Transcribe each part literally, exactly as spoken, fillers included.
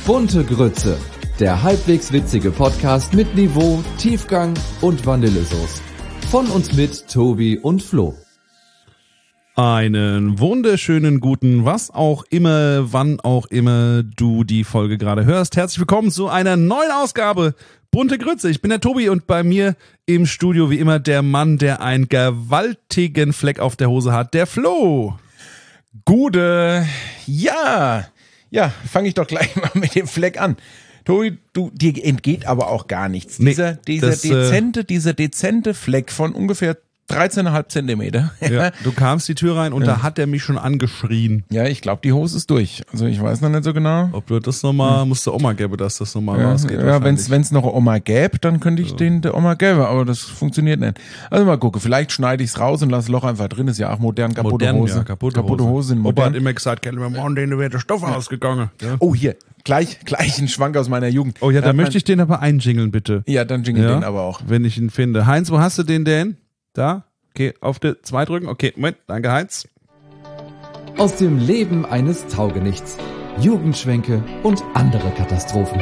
Bunte Grütze, der halbwegs witzige Podcast mit Niveau, Tiefgang und Vanillesoße. Von uns mit Tobi und Flo. Einen wunderschönen guten, was auch immer, wann auch immer du die Folge gerade hörst. Herzlich willkommen zu einer neuen Ausgabe Bunte Grütze. Ich bin der Tobi und bei mir im Studio wie immer der Mann, der einen gewaltigen Fleck auf der Hose hat, der Flo. Gute, ja, ja, fange ich doch gleich mal mit dem Fleck an. Tobi, du, dir entgeht aber auch gar nichts. Nee, dieser dieser das, dezente, äh, dieser dezente Fleck von ungefähr dreizehn Komma fünf Zentimeter. Ja, du kamst die Tür rein und ja. Da hat er mich schon angeschrien. Ja, ich glaube, die Hose ist durch. Also ich weiß noch nicht so genau. Ob du das nochmal, hm. musst du Oma gäbe, dass das nochmal ja, rausgeht. Ja, wenn es noch Oma gäbe, dann könnte ich ja. den der Oma gäbe, aber das funktioniert nicht. Also mal gucken, vielleicht schneide ich es raus und lasse Loch einfach drin. Ist ja auch modern, kaputte modern, Hose. Ja, kaputte, kaputte Hose. Hose sind modern. Opa hat immer gesagt, Kelly, wir machen den, da wäre der Stoff ja. ausgegangen. Ja. Oh, hier, gleich, gleich ein Schwank aus meiner Jugend. Oh ja, da möchte ich den aber einjingeln, bitte. Ja, dann jingle ja, den aber auch. Wenn ich ihn finde. Heinz, wo hast du den denn? Da? Okay, auf die zwei drücken. Okay, Moment, danke Heinz. Aus dem Leben eines Taugenichts. Jugendschwänke und andere Katastrophen.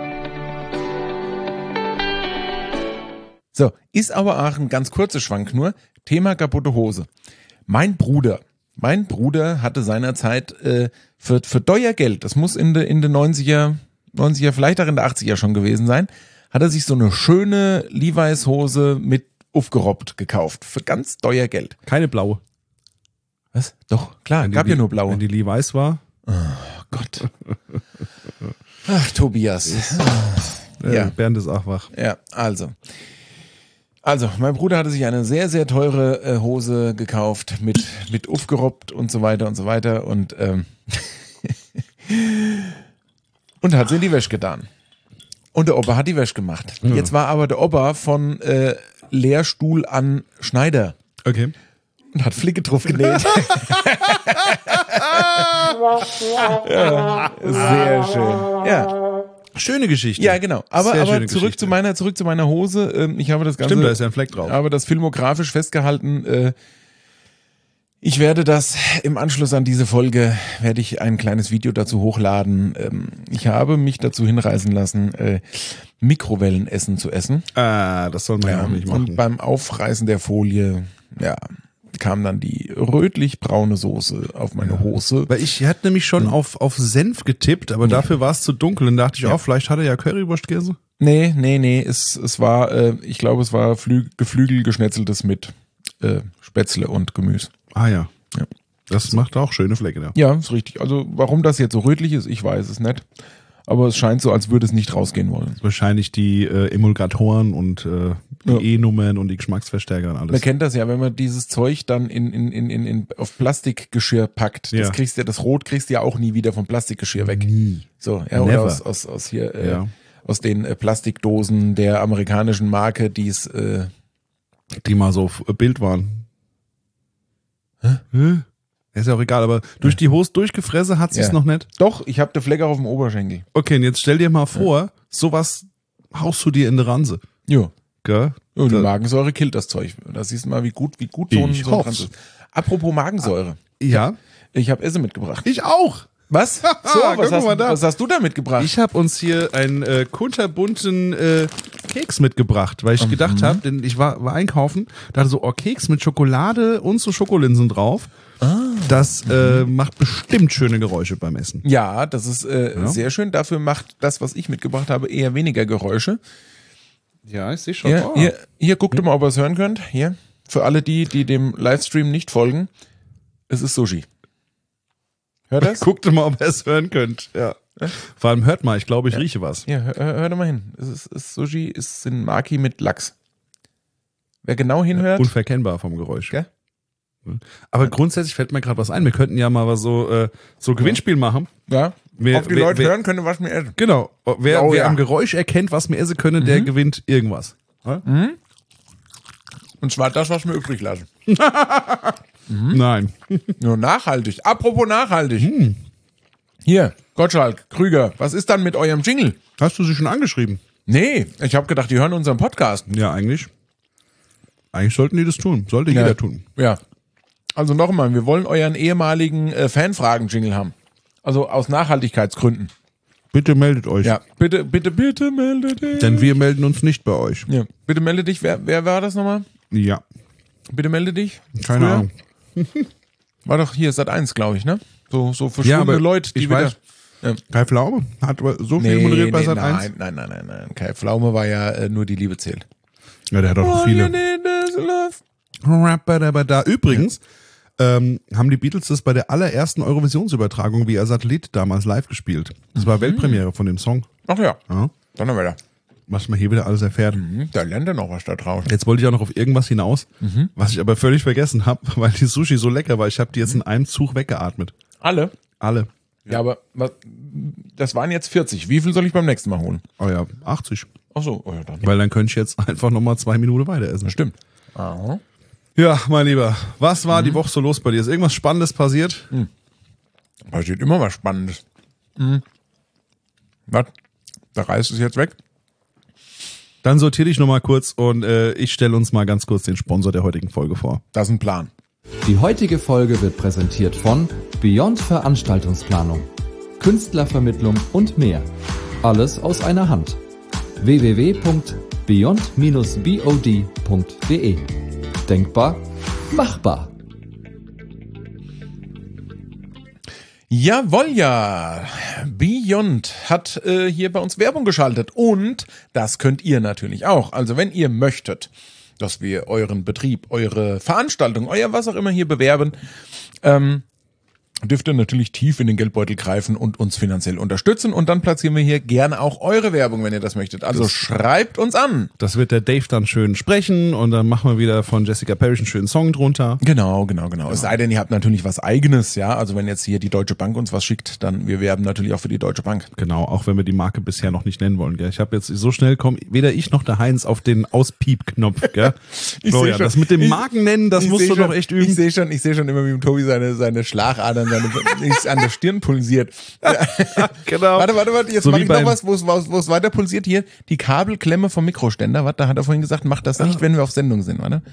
So, ist aber auch ein ganz kurzer Schwank nur. Thema kaputte Hose. Mein Bruder, mein Bruder hatte seinerzeit äh, für, für teuer Geld, das muss in den in de neunziger, neunziger, vielleicht auch in der achtziger schon gewesen sein, hat er sich so eine schöne Levi's Hose mit aufgerobbt gekauft. Für ganz teuer Geld. Keine blaue. Was? Doch, klar, wenn gab die, ja nur blaue. Wenn die Levi's war. Oh Gott. Ach, Tobias. Ja, ja. Bernd ist auch wach. Ja, also. Also, mein Bruder hatte sich eine sehr, sehr teure äh, Hose gekauft mit, mit aufgerobbt und so weiter und so weiter und, ähm, und hat sie in die Wäsche getan. Und der Opa hat die Wäsche gemacht. Ja. Jetzt war aber der Opa von äh, Lehrstuhl an Schneider. Okay. Und hat Flicke drauf genäht. Ja, sehr schön. Ja. Schöne Geschichte. Ja, genau. Aber, aber zurück zu meiner, zurück zu meiner Hose. Ich habe das Ganze. Stimmt, da ist ja ein Fleck drauf. Aber das filmografisch festgehalten. Ich werde das im Anschluss an diese Folge, werde ich ein kleines Video dazu hochladen. Ich habe mich dazu hinreißen lassen, Mikrowellenessen zu essen. Ah, das soll man ja auch nicht machen. Und beim Aufreißen der Folie, ja, kam dann die rötlich-braune Soße auf meine Hose. Weil ich hatte nämlich schon hm. auf, auf Senf getippt, aber ja. dafür war es zu dunkel. Und dachte ich ja. auch, vielleicht hat er ja Currywurstkäse. Nee, nee, nee, es, es war, äh, ich glaube, es war Flü- Geflügelgeschnetzeltes mit äh, Spätzle und Gemüse. Ah ja. ja. Das macht auch schöne Flecke da. Ja, ist richtig. Also warum das jetzt so rötlich ist, ich weiß es nicht. Aber es scheint so, als würde es nicht rausgehen wollen. Wahrscheinlich die äh, Emulgatoren und äh, die ja. E-Nummern und die Geschmacksverstärker und alles. Man kennt das ja, wenn man dieses Zeug dann in, in, in, in, in auf Plastikgeschirr packt. Das ja. kriegst du, das Rot kriegst du ja auch nie wieder vom Plastikgeschirr weg. Nie. So, ja, oder aus, aus, aus hier, äh, ja. aus den äh, Plastikdosen der amerikanischen Marke, die es, äh, die mal so auf Bild waren. Hä? Hä? Ist ja auch egal, aber durch die Hose durchgefressen hat sie es ja. noch nicht? Doch, ich habe den Fleck auch auf dem Oberschenkel. Okay, und jetzt stell dir mal vor, ja. sowas haust du dir in die Ranse. Ja. Gell? Ja, die Magensäure killt das Zeug. Da siehst du mal, wie gut, wie gut so ein, so ein Ranse ist. Apropos Magensäure. Ja. Ich habe Essen mitgebracht. Ich auch. Was? So, was, hast, was hast du da mitgebracht? Ich habe uns hier einen äh, kunterbunten äh, Keks mitgebracht, weil ich mhm. gedacht habe, denn ich war, war einkaufen, dachte so, oh, Keks mit Schokolade und so Schokolinsen drauf. Ah. Das äh, macht bestimmt schöne Geräusche beim Essen. Ja, das ist äh, ja. sehr schön. Dafür macht das, was ich mitgebracht habe, eher weniger Geräusche. Ja, ich sehe schon. Hier, oh. hier, hier guckt hm. mal, ob ihr es hören könnt. Hier, für alle die, die dem Livestream nicht folgen, es ist Sushi. Hört das? Guckt mal, ob ihr es hören könnt. Ja. Vor allem hört mal, ich glaube, ich ja. rieche was. Ja, hör, hör doch mal hin. Es ist, es ist Sushi, es sind Maki mit Lachs. Wer genau hinhört. Ja, unverkennbar vom Geräusch. Gell? Aber grundsätzlich fällt mir gerade was ein. Wir könnten ja mal was so, äh, so Gewinnspiel machen. Ja. Wer, Ob die wer, Leute wer, hören können, was wir essen. Genau. Wer, oh, wer ja. am Geräusch erkennt, was wir essen können, der mhm. gewinnt irgendwas. Ja? Mhm. Und zwar das, was wir übrig lassen. mhm. Nein. Nur nachhaltig. Apropos nachhaltig. Mhm. Hier, Gottschalk, Krüger, was ist dann mit eurem Jingle? Hast du sie schon angeschrieben? Nee, ich habe gedacht, die hören unseren Podcast. Ja, eigentlich. Eigentlich sollten die das tun. Sollte ja. jeder tun. Ja. Also nochmal, wir wollen euren ehemaligen äh, Fanfragen-Jingle haben. Also aus Nachhaltigkeitsgründen. Bitte meldet euch. Ja, bitte, bitte, bitte melde dich. Denn wir melden uns nicht bei euch. Ja, bitte melde dich. Wer, wer war das nochmal? Ja. Bitte melde dich. Keine Früher? Ahnung. War doch hier Sat eins, glaube ich, ne? So, so Ja, verschwundene aber Leute, die ich wieder... weiß. Ja. Kai Pflaume hat aber so viel moderiert bei Sat eins. nein, nein, nein, nein, nein. Kai Pflaume war ja äh, nur die Liebe zählt. Ja, der hat auch noch All you viele. need is love. Da übrigens ähm, haben die Beatles das bei der allerersten Eurovisionsübertragung via Satellit damals live gespielt. Das war Weltpremiere von dem Song. Ach ja, Ja. dann haben wir da. Was man hier wieder alles erfährt. Mhm, da lernt er noch was da draußen. Jetzt wollte ich auch noch auf irgendwas hinaus, was ich aber völlig vergessen habe, weil die Sushi so lecker war. Ich habe die jetzt in einem Zug weggeatmet. Alle? Alle. Ja, aber was, das waren jetzt vierzig. Wie viel soll ich beim nächsten Mal holen? Oh ja, achtzig. Ach so, oh ja, dann. Weil dann könnte ich jetzt einfach nochmal zwei Minuten weiter essen. Stimmt. Aha. Ja, mein Lieber, was war die Woche so los bei dir? Ist irgendwas Spannendes passiert? Passiert immer was Spannendes. Mhm. Was? Der Reis ist jetzt weg? Dann sortier dich nochmal kurz und äh, ich stelle uns mal ganz kurz den Sponsor der heutigen Folge vor. Das ist ein Plan. Die heutige Folge wird präsentiert von Beyond Veranstaltungsplanung, Künstlervermittlung und mehr. Alles aus einer Hand. w w w punkt beyond dash bod punkt de. Denkbar, machbar. Jawohl, ja. Beyond hat äh, hier bei uns Werbung geschaltet und das könnt ihr natürlich auch. Also wenn ihr möchtet, dass wir euren Betrieb, eure Veranstaltung, euer was auch immer hier bewerben, ähm, dürft ihr natürlich tief in den Geldbeutel greifen und uns finanziell unterstützen und dann platzieren wir hier gerne auch eure Werbung, wenn ihr das möchtet. Also Das- schreibt uns an. Das wird der Dave dann schön sprechen und dann machen wir wieder von Jessica Parrish einen schönen Song drunter. Genau, genau, genau. Es sei denn, ihr habt natürlich was Eigenes, ja. Also wenn jetzt hier die Deutsche Bank uns was schickt, dann wir werben natürlich auch für die Deutsche Bank. Genau, auch wenn wir die Marke bisher noch nicht nennen wollen. Gell? Ich habe jetzt so schnell kommen weder ich noch der Heinz auf den Auspiep-Knopf. Gell? Ich Florian, seh schon. das mit dem Ich- Marken nennen, das Ich musst seh du schon, noch echt Ich üben. sehe schon, ich sehe schon immer, wie dem Tobi seine, seine Schlagadern, seine, ist an der Stirn pulsiert. Genau. Warte, warte, warte, jetzt So mach wie ich noch beim- was, wo es, wo es weiter pulsiert. Hier, die Kabelklemme vom Mikroständer. Warte, da hat er vorhin gesagt, mach das nicht, wenn wir auf Sendung sind, warte.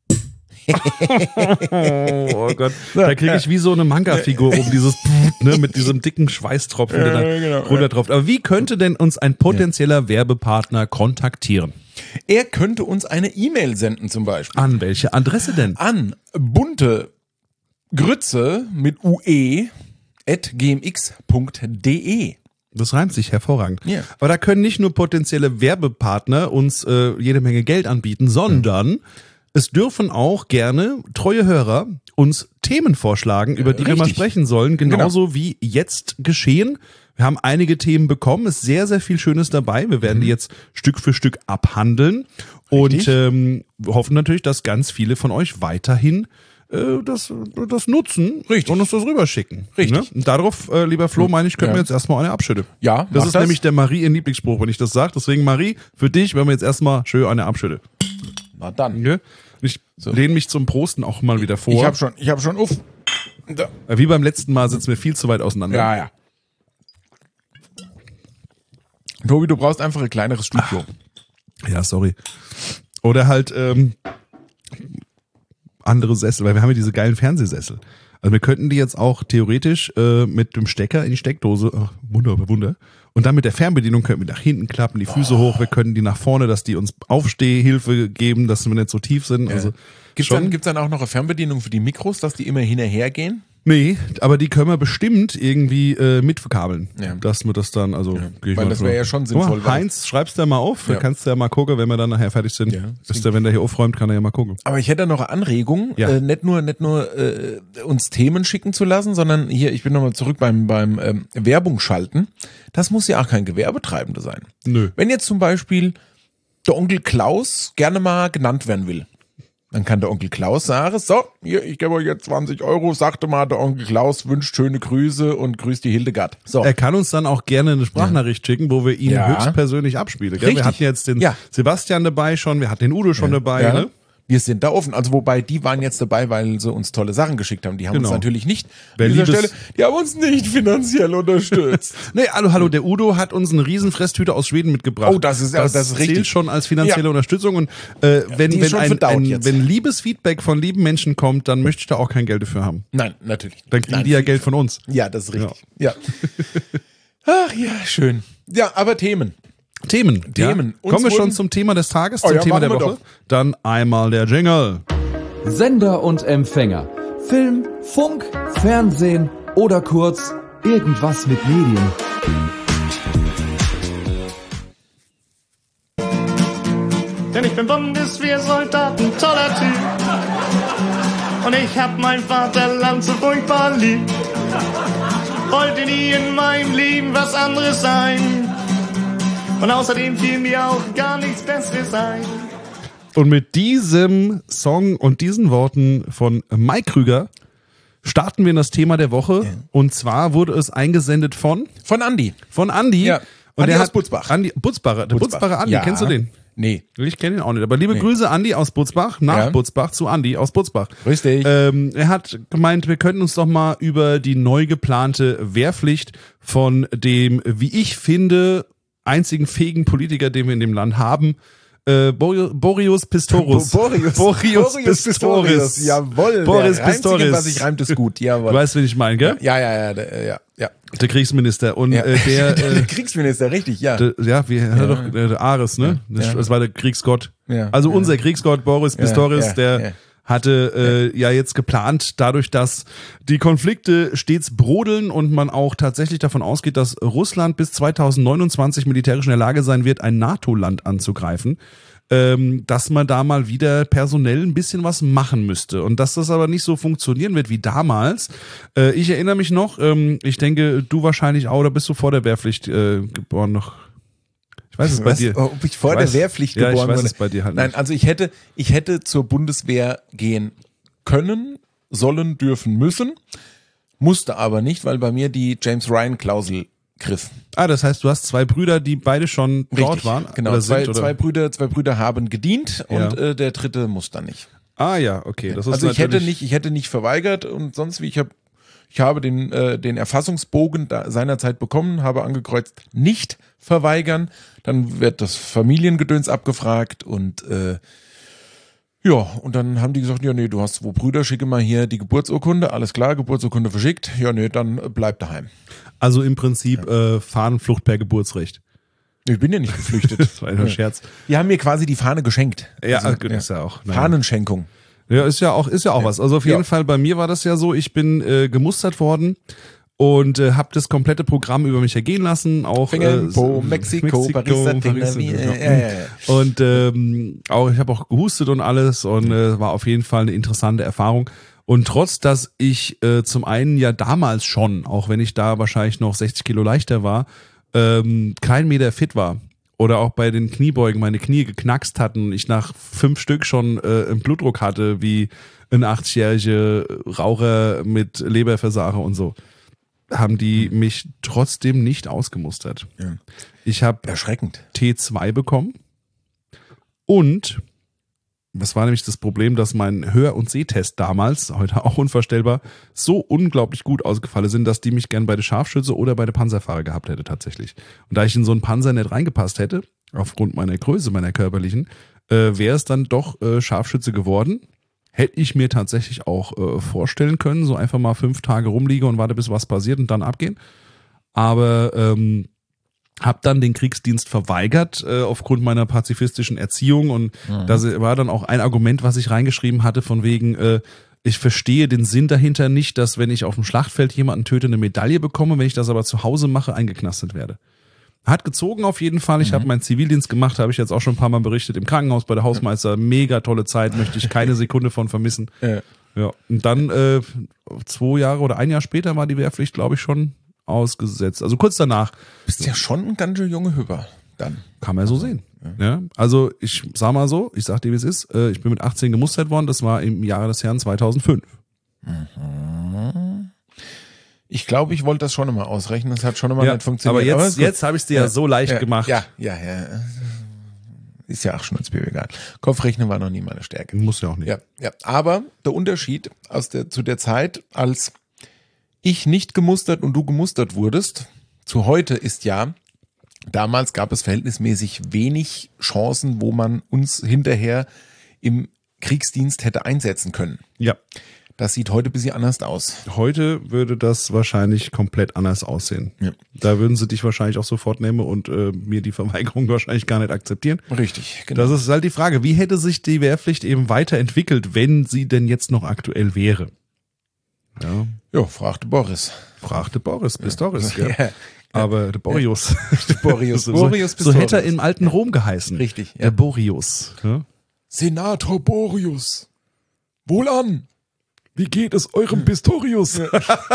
Oh, oh Gott, da kriege ich wie so eine Manga-Figur um dieses ne, mit diesem dicken Schweißtropfen, der da Ja, genau, runtertropft. Aber wie könnte denn uns ein potenzieller Werbepartner kontaktieren? Er könnte uns eine E-Mail senden zum Beispiel. An welche Adresse denn? An bunte Grütze mit ue at gmx punkt de. Das reimt sich hervorragend. Ja. Aber da können nicht nur potenzielle Werbepartner uns äh, jede Menge Geld anbieten, sondern es dürfen auch gerne treue Hörer uns Themen vorschlagen, über die wir mal richtig. sprechen sollen, genauso wie jetzt geschehen. Wir haben einige Themen bekommen, ist sehr, sehr viel Schönes dabei. Wir werden die jetzt Stück für Stück abhandeln und Richtig. ähm, hoffen natürlich, dass ganz viele von euch weiterhin äh, das, das nutzen Richtig. und uns das rüberschicken. Richtig. Ne? Und darauf, äh, lieber Flo, meine ich, können Ja. wir jetzt erstmal eine Abschütte. Ja, Das mach ist das. nämlich der Marie ihr Lieblingsspruch, wenn ich das sage. Deswegen, Marie, für dich werden wir jetzt erstmal schön eine Abschütte. Na dann. Okay? Ich lehne mich zum Prosten auch mal wieder vor. Ich habe schon, ich habe schon uff. Da. Äh, Wie beim letzten Mal sitzen wir viel zu weit auseinander. Ja, ja. Tobi, du brauchst einfach ein kleineres Studio. Ja, sorry. Oder halt ähm, andere Sessel, weil wir haben ja diese geilen Fernsehsessel. Also wir könnten die jetzt auch theoretisch äh, mit dem Stecker in die Steckdose, ach, Wunder, Wunder, und dann mit der Fernbedienung könnten wir nach hinten klappen, die Füße hoch, wir können die nach vorne, dass die uns Aufstehhilfe geben, dass wir nicht so tief sind. Also Gibt's schon. dann, gibt's dann auch noch eine Fernbedienung für die Mikros, dass die immer hinterher gehen? Nee, aber die können wir bestimmt irgendwie äh, mitverkabeln. Ja. Dass wir das dann, also geh ich weil mal das von- wäre ja schon Guck mal, sinnvoll, weil- Heinz, schreib's da mal auf, Ja. dann kannst du ja mal gucken, wenn wir dann nachher fertig sind. Ja. Bis der, wenn der hier aufräumt, kann er ja mal gucken. Aber ich hätte noch eine Anregung, Ja. äh, nicht nur, nicht nur äh, uns Themen schicken zu lassen, sondern hier, ich bin nochmal zurück beim, beim ähm, Werbung schalten. Das muss ja auch kein Gewerbetreibender sein. Nö. Wenn jetzt zum Beispiel der Onkel Klaus gerne mal genannt werden will, dann kann der Onkel Klaus sagen, so, hier, ich gebe euch jetzt zwanzig Euro, sagte mal, der Onkel Klaus wünscht schöne Grüße und grüßt die Hildegard. So. Er kann uns dann auch gerne eine Sprachnachricht schicken, wo wir ihn Ja. höchstpersönlich abspielen. Gell? Wir Richtig. hatten jetzt den Ja. Sebastian dabei schon, wir hatten den Udo schon dabei. Ja. Ne? Wir sind da offen. Also wobei, die waren jetzt dabei, weil sie uns tolle Sachen geschickt haben. Die haben Genau. uns natürlich nicht, Wer an dieser Liebes- Stelle, die haben uns nicht finanziell unterstützt. Nee, hallo, hallo, der Udo hat uns eine riesen Fresstüte aus Schweden mitgebracht. Oh, das ist- das ist zählt richtig. schon als finanzielle Ja. Unterstützung. Und äh, wenn, die ist wenn, schon ein, verdaut ein, jetzt. wenn liebes Feedback von lieben Menschen kommt, dann möchte ich da auch kein Geld dafür haben. Nein, natürlich. Dann kriegen Nein, die ja viel- Geld von uns. Ja, das ist richtig. Ja. Ach ja, schön. Ja, aber Themen. Themen. Themen. Ja. Kommen wir schon wurden- zum Thema des Tages, Oh zum ja, Thema machen der wir Woche. doch. Dann einmal der Jingle. Sender und Empfänger. Film, Funk, Fernsehen oder kurz irgendwas mit Medien. Denn ich bin Bundeswehrsoldat, ein toller Typ. Und ich hab mein Vaterland so furchtbar lieb. Wollte nie in meinem Leben was anderes sein. Und außerdem fiel mir auch gar nichts Besseres ein. Und mit diesem Song und diesen Worten von Mike Krüger starten wir in das Thema der Woche. Ja. Und zwar wurde es eingesendet von, Von Andi. von Andi. Ja. Und Andi der aus hat, Butzbach. Andi, Butzbacher, der Butzbach. Butzbacher Andi, Ja. kennst du den? Nee. Ich kenne ihn auch nicht. Aber liebe Grüße, Andi aus Butzbach, nach Ja. Butzbach zu Andi aus Butzbach. Grüß dich. Ähm, er hat gemeint, wir könnten uns doch mal über die neu geplante Wehrpflicht von dem, wie ich finde, einzigen fähigen Politiker, den wir in dem Land haben, äh, Bor- Boris Pistorius. Bo- Boris. Boris, Boris Pistorius. Jawohl. Boris der Einzige, Pistorius. was sich reimt, ist gut. Jawohl. Du weißt, wen ich meine, gell? Ja, ja, ja, der, ja, ja. Der Kriegsminister. Und ja. äh, der, der äh, Kriegsminister, richtig, ja. der, ja, wie hat er doch, äh, der Ares, ne? Das, Ja. das war der Kriegsgott. Ja. Also Ja. unser Kriegsgott Boris Pistorius, ja, der ja. hatte äh, ja jetzt geplant, dadurch, dass die Konflikte stets brodeln und man auch tatsächlich davon ausgeht, dass Russland bis zweitausendneunundzwanzig militärisch in der Lage sein wird, ein NATO-Land anzugreifen, ähm, dass man da mal wieder personell ein bisschen was machen müsste. Und dass das aber nicht so funktionieren wird wie damals. Äh, ich erinnere mich noch, ähm, ich denke, du wahrscheinlich auch, oder bist du vor der Wehrpflicht äh, geboren noch? Ich weiß es bei Was, dir. ob ich vor Ich der weiß- Wehrpflicht ja, geboren ich weiß wurde? es bei dir halt Nein, nicht. also ich hätte, ich hätte zur Bundeswehr gehen können, sollen, dürfen, müssen, musste aber nicht, weil bei mir die James Ryan Klausel griff. Ah, das heißt, du hast zwei Brüder, die beide schon dort waren? Genau, oder zwei, sind, oder? zwei Brüder, zwei Brüder haben gedient und Ja. äh, der dritte muss dann nicht. Ah ja, okay. Das ist Also ich hätte natürlich- nicht, ich hätte nicht verweigert und sonst wie ich habe, ich habe den äh, den Erfassungsbogen da seinerzeit bekommen, habe angekreuzt nicht verweigern, dann wird das Familiengedöns abgefragt und äh, ja, und dann haben die gesagt, ja nee, du hast zwei Brüder, schicke mal hier die Geburtsurkunde, alles klar, Geburtsurkunde verschickt, ja nee, dann äh, bleib daheim. Also im Prinzip äh, Fahnenflucht per Geburtsrecht. Ich bin ja nicht geflüchtet. Das war ein Scherz. Die haben mir quasi die Fahne geschenkt. Ja, Also, gut, ist ja auch. naja. Fahnenschenkung. Ja, ist ja auch, ist ja auch was. Also auf jeden Ja. Fall bei mir war das ja so, ich bin äh, gemustert worden und äh, habe das komplette Programm über mich ergehen lassen. Auch Finger äh, in Po, Mexiko, Paris, Paris, wie, ja. äh, äh, äh. Und ähm, auch ich habe auch gehustet und alles und äh, war auf jeden Fall eine interessante Erfahrung. Und trotz, dass ich äh, zum einen ja damals schon, auch wenn ich da wahrscheinlich noch sechzig Kilo leichter war, ähm, kein Meter fit war oder auch bei den Kniebeugen meine Knie geknackst hatten und ich nach fünf Stück schon äh, einen Blutdruck hatte wie ein achtzigjähriger Raucher mit Leberversagen und so, haben die mich trotzdem nicht ausgemustert. Ja. Ich habe Erschreckend. T zwei bekommen und das war nämlich das Problem, dass mein Hör- und Sehtest damals, heute auch unvorstellbar, so unglaublich gut ausgefallen sind, dass die mich gern bei der Scharfschütze oder bei der Panzerfahrer gehabt hätte tatsächlich. Und da ich in so einen Panzer nicht reingepasst hätte, aufgrund meiner Größe, meiner körperlichen, äh, wäre es dann doch äh, Scharfschütze geworden. Hätte ich mir tatsächlich auch äh, vorstellen können, so einfach mal fünf Tage rumliege und warte, bis was passiert und dann abgehen. Aber ähm, hab dann den Kriegsdienst verweigert äh, aufgrund meiner pazifistischen Erziehung und Mhm. das war dann auch ein Argument, was ich reingeschrieben hatte von wegen, äh, ich verstehe den Sinn dahinter nicht, dass wenn ich auf dem Schlachtfeld jemanden töte, eine Medaille bekomme, wenn ich das aber zu Hause mache, eingeknastet werde. Hat gezogen auf jeden Fall. Ich Mhm. habe meinen Zivildienst gemacht, habe ich jetzt auch schon ein paar Mal berichtet, im Krankenhaus bei der Hausmeister. Mega tolle Zeit, möchte ich keine Sekunde von vermissen. Ja. Ja, und dann äh, zwei Jahre oder ein Jahr später war die Wehrpflicht, glaube ich, schon ausgesetzt. Also kurz danach. Bist ja schon ein ganz schön junge Hüpper dann. Kann man so sehen. Ja, also ich sag mal so, ich sag dir, wie es ist, äh, ich bin mit achtzehn gemustert worden, das war im Jahre des Herrn zweitausendfünf. Ich glaube, ich wollte das schon immer ausrechnen. Das hat schon immer Ja, nicht funktioniert. aber jetzt, ist gut. jetzt habe ich es dir ja, so leicht ja, gemacht. Ja, ja, ja. Ist ja auch schon ins Baby egal. Kopfrechnen war noch nie meine Stärke. Muss ja auch nicht. Ja, ja. Aber der Unterschied aus der, zu der Zeit, als ich nicht gemustert und du gemustert wurdest, zu heute ist ja, damals gab es verhältnismäßig wenig Chancen, wo man uns hinterher im Kriegsdienst hätte einsetzen können. Ja. Das sieht heute ein bisschen anders aus. Heute würde das wahrscheinlich komplett anders aussehen. Ja. Da würden sie dich wahrscheinlich auch sofort nehmen und äh, mir die Verweigerung wahrscheinlich gar nicht akzeptieren. Richtig, genau. Das ist halt die Frage, wie hätte sich die Wehrpflicht eben weiterentwickelt, wenn sie denn jetzt noch aktuell wäre? Ja, Jo, fragte Boris. fragte Boris, Pistorius, Ja. gell? Aber der Boreus. Der Boreus. so, Boreus so hätte er Pistorius. im alten Rom geheißen. Richtig, ja. Der Boreus. Ja? Senator Boreus. Wohlan. Wie geht es eurem Pistorius? Ja.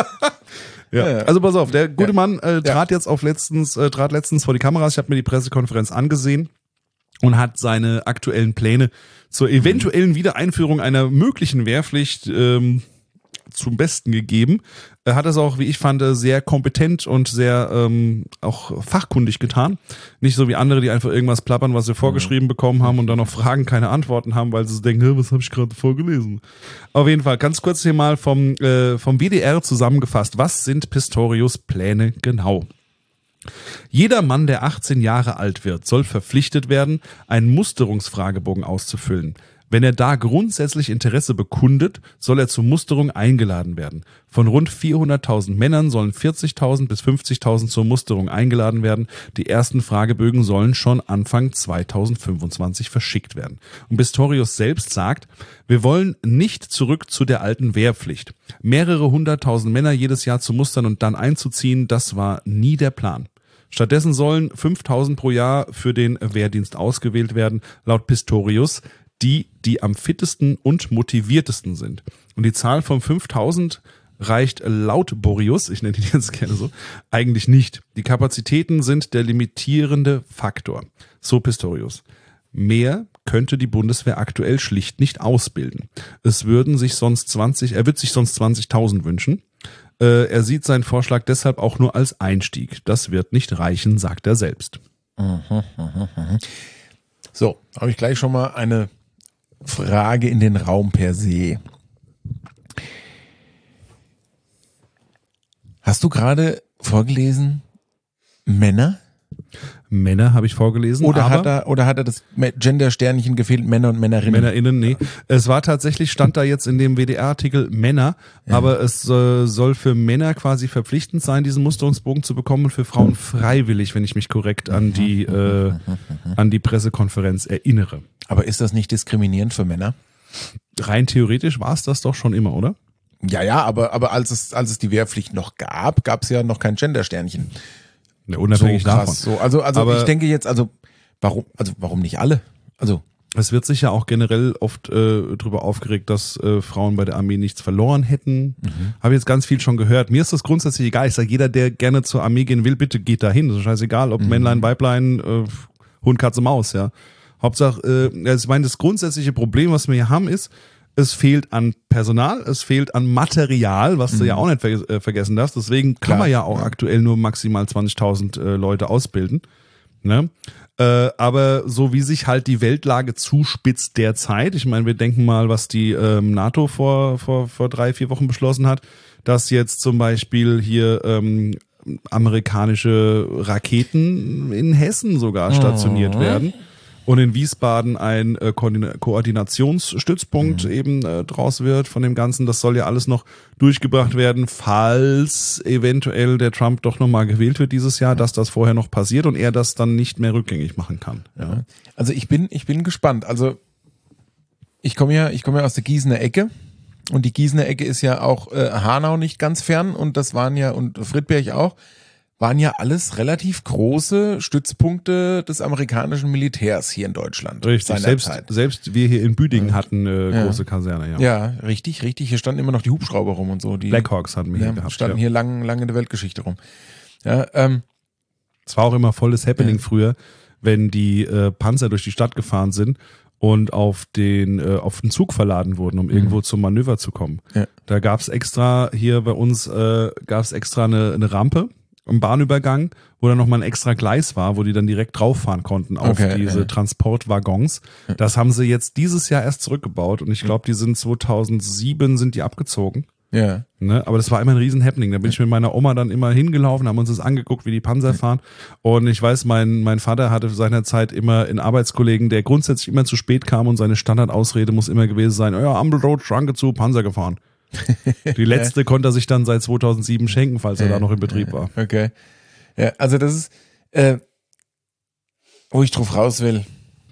Ja. Also pass auf, der gute Ja. Mann äh, trat jetzt auf letztens, äh, trat letztens vor die Kameras. Ich habe mir die Pressekonferenz angesehen und hat seine aktuellen Pläne zur eventuellen Wiedereinführung einer möglichen Wehrpflicht ähm, zum Besten gegeben. Er hat es auch, wie ich fand, sehr kompetent und sehr ähm, auch fachkundig getan. Nicht so wie andere, die einfach irgendwas plappern, was sie vorgeschrieben bekommen haben und dann noch Fragen, keine Antworten haben, weil sie denken, "Hä, was habe ich gerade vorgelesen?" Auf jeden Fall, ganz kurz hier mal vom, äh, vom W D R zusammengefasst. Was sind Pistorius Pläne genau? Jeder Mann, der achtzehn Jahre alt wird, soll verpflichtet werden, einen Musterungsfragebogen auszufüllen. Wenn er da grundsätzlich Interesse bekundet, soll er zur Musterung eingeladen werden. Von rund vierhunderttausend Männern sollen vierzigtausend bis fünfzigtausend zur Musterung eingeladen werden. Die ersten Fragebögen sollen schon Anfang zweitausendfünfundzwanzig verschickt werden. Und Pistorius selbst sagt, wir wollen nicht zurück zu der alten Wehrpflicht. Mehrere hunderttausend Männer jedes Jahr zu mustern und dann einzuziehen, das war nie der Plan. Stattdessen sollen fünftausend pro Jahr für den Wehrdienst ausgewählt werden, laut Pistorius, die, die am fittesten und motiviertesten sind. Und die Zahl von fünftausend reicht laut Boreus, ich nenne ihn jetzt gerne so, eigentlich nicht. Die Kapazitäten sind der limitierende Faktor. So Pistorius. Mehr könnte die Bundeswehr aktuell schlicht nicht ausbilden. Es würden sich sonst zwanzig, er wird sich sonst zwanzigtausend wünschen. Äh, er sieht seinen Vorschlag deshalb auch nur als Einstieg. Das wird nicht reichen, sagt er selbst. So, habe ich gleich schon mal eine Frage in den Raum per se. Hast du gerade vorgelesen Männer? Männer habe ich vorgelesen. Oder aber hat er oder hat er das Gender-Sternchen gefehlt, Männer und Männerinnen? MännerInnen, nee. Es war tatsächlich, stand da jetzt in dem W D R-Artikel Männer, Ja. aber es äh, soll für Männer quasi verpflichtend sein, diesen Musterungsbogen zu bekommen und für Frauen freiwillig, wenn ich mich korrekt an die, äh, an die Pressekonferenz erinnere. Aber ist das nicht diskriminierend für Männer? Rein theoretisch war es das doch schon immer, oder? Ja, ja, aber, aber als es, als es die Wehrpflicht noch gab, gab es ja noch kein Gender-Sternchen. Ja, unabhängig so krass, davon. So, also, also Aber- ich denke jetzt, also warum, also warum nicht alle? Also Es wird sich ja auch generell oft äh, darüber aufgeregt, dass äh, Frauen bei der Armee nichts verloren hätten. Habe jetzt ganz viel schon gehört. Mir ist das grundsätzlich egal. Ich sage, jeder, der gerne zur Armee gehen will, bitte geht dahin. Das ist scheißegal, ob Männlein, Weiblein, äh, Hund, Katze, Maus, ja. Hauptsache, äh, also ich meine, das grundsätzliche Problem, was wir hier haben, ist, es fehlt an Personal, es fehlt an Material, was du ja auch nicht ver äh, vergessen darfst. Deswegen kann Klar, man ja auch ja. aktuell nur maximal zwanzigtausend äh, Leute ausbilden. Ne? Äh, aber so wie sich halt die Weltlage zuspitzt derzeit, ich meine, wir denken mal, was die ähm, NATO vor, vor, vor drei, vier Wochen beschlossen hat, dass jetzt zum Beispiel hier ähm, amerikanische Raketen in Hessen sogar stationiert werden. Und in Wiesbaden ein äh, Koordina- Koordinationsstützpunkt Mhm. eben äh, draus wird von dem Ganzen. Das soll ja alles noch durchgebracht werden, falls eventuell der Trump doch nochmal gewählt wird dieses Jahr, dass das vorher noch passiert und er das dann nicht mehr rückgängig machen kann. Ja. Also ich bin, ich bin gespannt. Also ich komme ja, ich komme ja aus der Gießener Ecke und die Gießener Ecke ist ja auch äh, Hanau nicht ganz fern und das waren ja, und Friedberg auch, waren ja alles relativ große Stützpunkte des amerikanischen Militärs hier in Deutschland. Richtig, selbst, seinerzeit. selbst wir hier in Büdingen hatten eine Ja. große Kaserne. Ja. Ja, richtig, richtig. Hier standen immer noch die Hubschrauber rum und so. Die Blackhawks hatten wir hier ja, gehabt. standen Ja. hier lang, lang in der Weltgeschichte rum. Ja, ähm, Es war auch immer volles Happening Ja. früher, wenn die äh, Panzer durch die Stadt gefahren sind und auf den äh, auf den Zug verladen wurden, um irgendwo zum Manöver zu kommen. Ja. Da gab's extra, hier bei uns äh, gab's extra eine, eine Rampe im Bahnübergang, wo dann nochmal ein extra Gleis war, wo die dann direkt drauffahren konnten auf Okay, diese ja. Transportwaggons. Das haben sie jetzt dieses Jahr erst zurückgebaut und ich glaube, die sind zweitausendsieben sind die abgezogen. ja. Ne? Aber das war immer ein riesen Happening. Da bin ich mit meiner Oma dann immer hingelaufen, haben uns das angeguckt, wie die Panzer fahren. Und ich weiß, mein, mein Vater hatte seinerzeit immer einen Arbeitskollegen, der grundsätzlich immer zu spät kam und seine Standardausrede muss immer gewesen sein, ja, Ampel rot, Schranke zu, Panzer gefahren. Die letzte konnte er sich dann seit zweitausendsieben schenken, falls er da noch in Betrieb war. Okay. Ja, also das ist, äh, wo ich drauf raus will.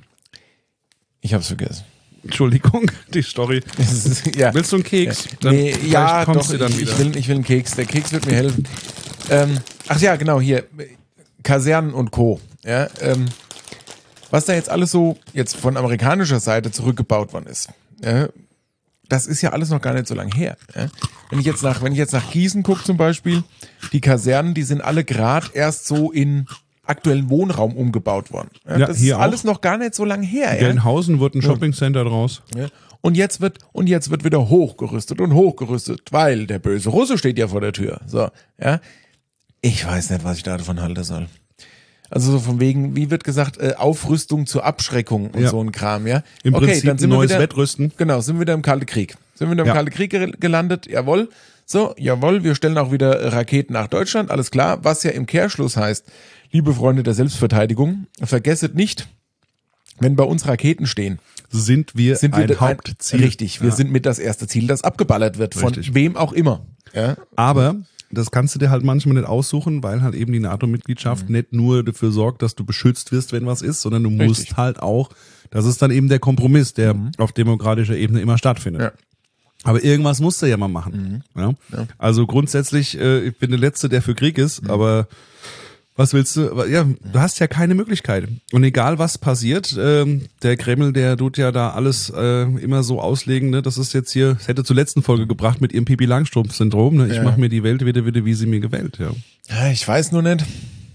Ich hab's vergessen. Entschuldigung, die Story. Das ist, ja. Willst du einen Keks? Ja, Dann nee, vielleicht ja, kommst doch, du dann ich, wieder. ich, will, ich will einen Keks. Der Keks wird mir helfen. Ähm, ach ja, genau, hier. Kasernen und Co. Ja, ähm, was da jetzt alles so jetzt von amerikanischer Seite zurückgebaut worden ist. Ja, das ist ja alles noch gar nicht so lange her. Ja. Wenn ich jetzt nach, wenn ich jetzt nach Gießen gucke zum Beispiel, die Kasernen, die sind alle gerade erst so in aktuellen Wohnraum umgebaut worden. Ja, Ja, das hier ist alles auch. noch gar nicht so lange her. Ja. Gelnhausen wird ein Shoppingcenter draus. Ja. Und jetzt wird, und jetzt wird wieder hochgerüstet und hochgerüstet, weil der böse Russe steht ja vor der Tür. So, ja. Ich weiß nicht, was ich da davon halten soll. Also so von wegen, wie wird gesagt, äh, Aufrüstung zur Abschreckung und Ja. so ein Kram, ja. Im okay, Prinzip dann sind ein wir neues wieder, Wettrüsten. Genau, sind wir wieder im Kalten Krieg. Sind wir wieder im Ja. Kalten Krieg ge- gelandet, jawohl. So, jawohl, wir stellen auch wieder Raketen nach Deutschland, alles klar. Was ja im Kehrschluss heißt, liebe Freunde der Selbstverteidigung, vergesset nicht, wenn bei uns Raketen stehen, Sind wir sind wir ein de- Hauptziel. Richtig, wir Ja. sind mit das erste Ziel, das abgeballert wird, von Richtig. wem auch immer. Ja, Aber das kannst du dir halt manchmal nicht aussuchen, weil halt eben die NATO-Mitgliedschaft Mhm. nicht nur dafür sorgt, dass du beschützt wirst, wenn was ist, sondern du musst Richtig. halt auch, das ist dann eben der Kompromiss, der auf demokratischer Ebene immer stattfindet. Ja. Aber irgendwas musst du ja mal machen. Ja? Ja. Also grundsätzlich, äh, ich bin der Letzte, der für Krieg ist, aber was willst du? Aber ja, du hast ja keine Möglichkeit. Und egal was passiert, ähm, der Kreml, der tut ja da alles äh, immer so auslegen, ne? Das ist jetzt hier, das hätte zur letzten Folge gebracht mit ihrem Pippi Langstrumpf-Syndrom, ne? Ich Ja. mache mir die Welt wieder, wieder, wie sie mir gewählt, ja. Ja, ich weiß nur nicht.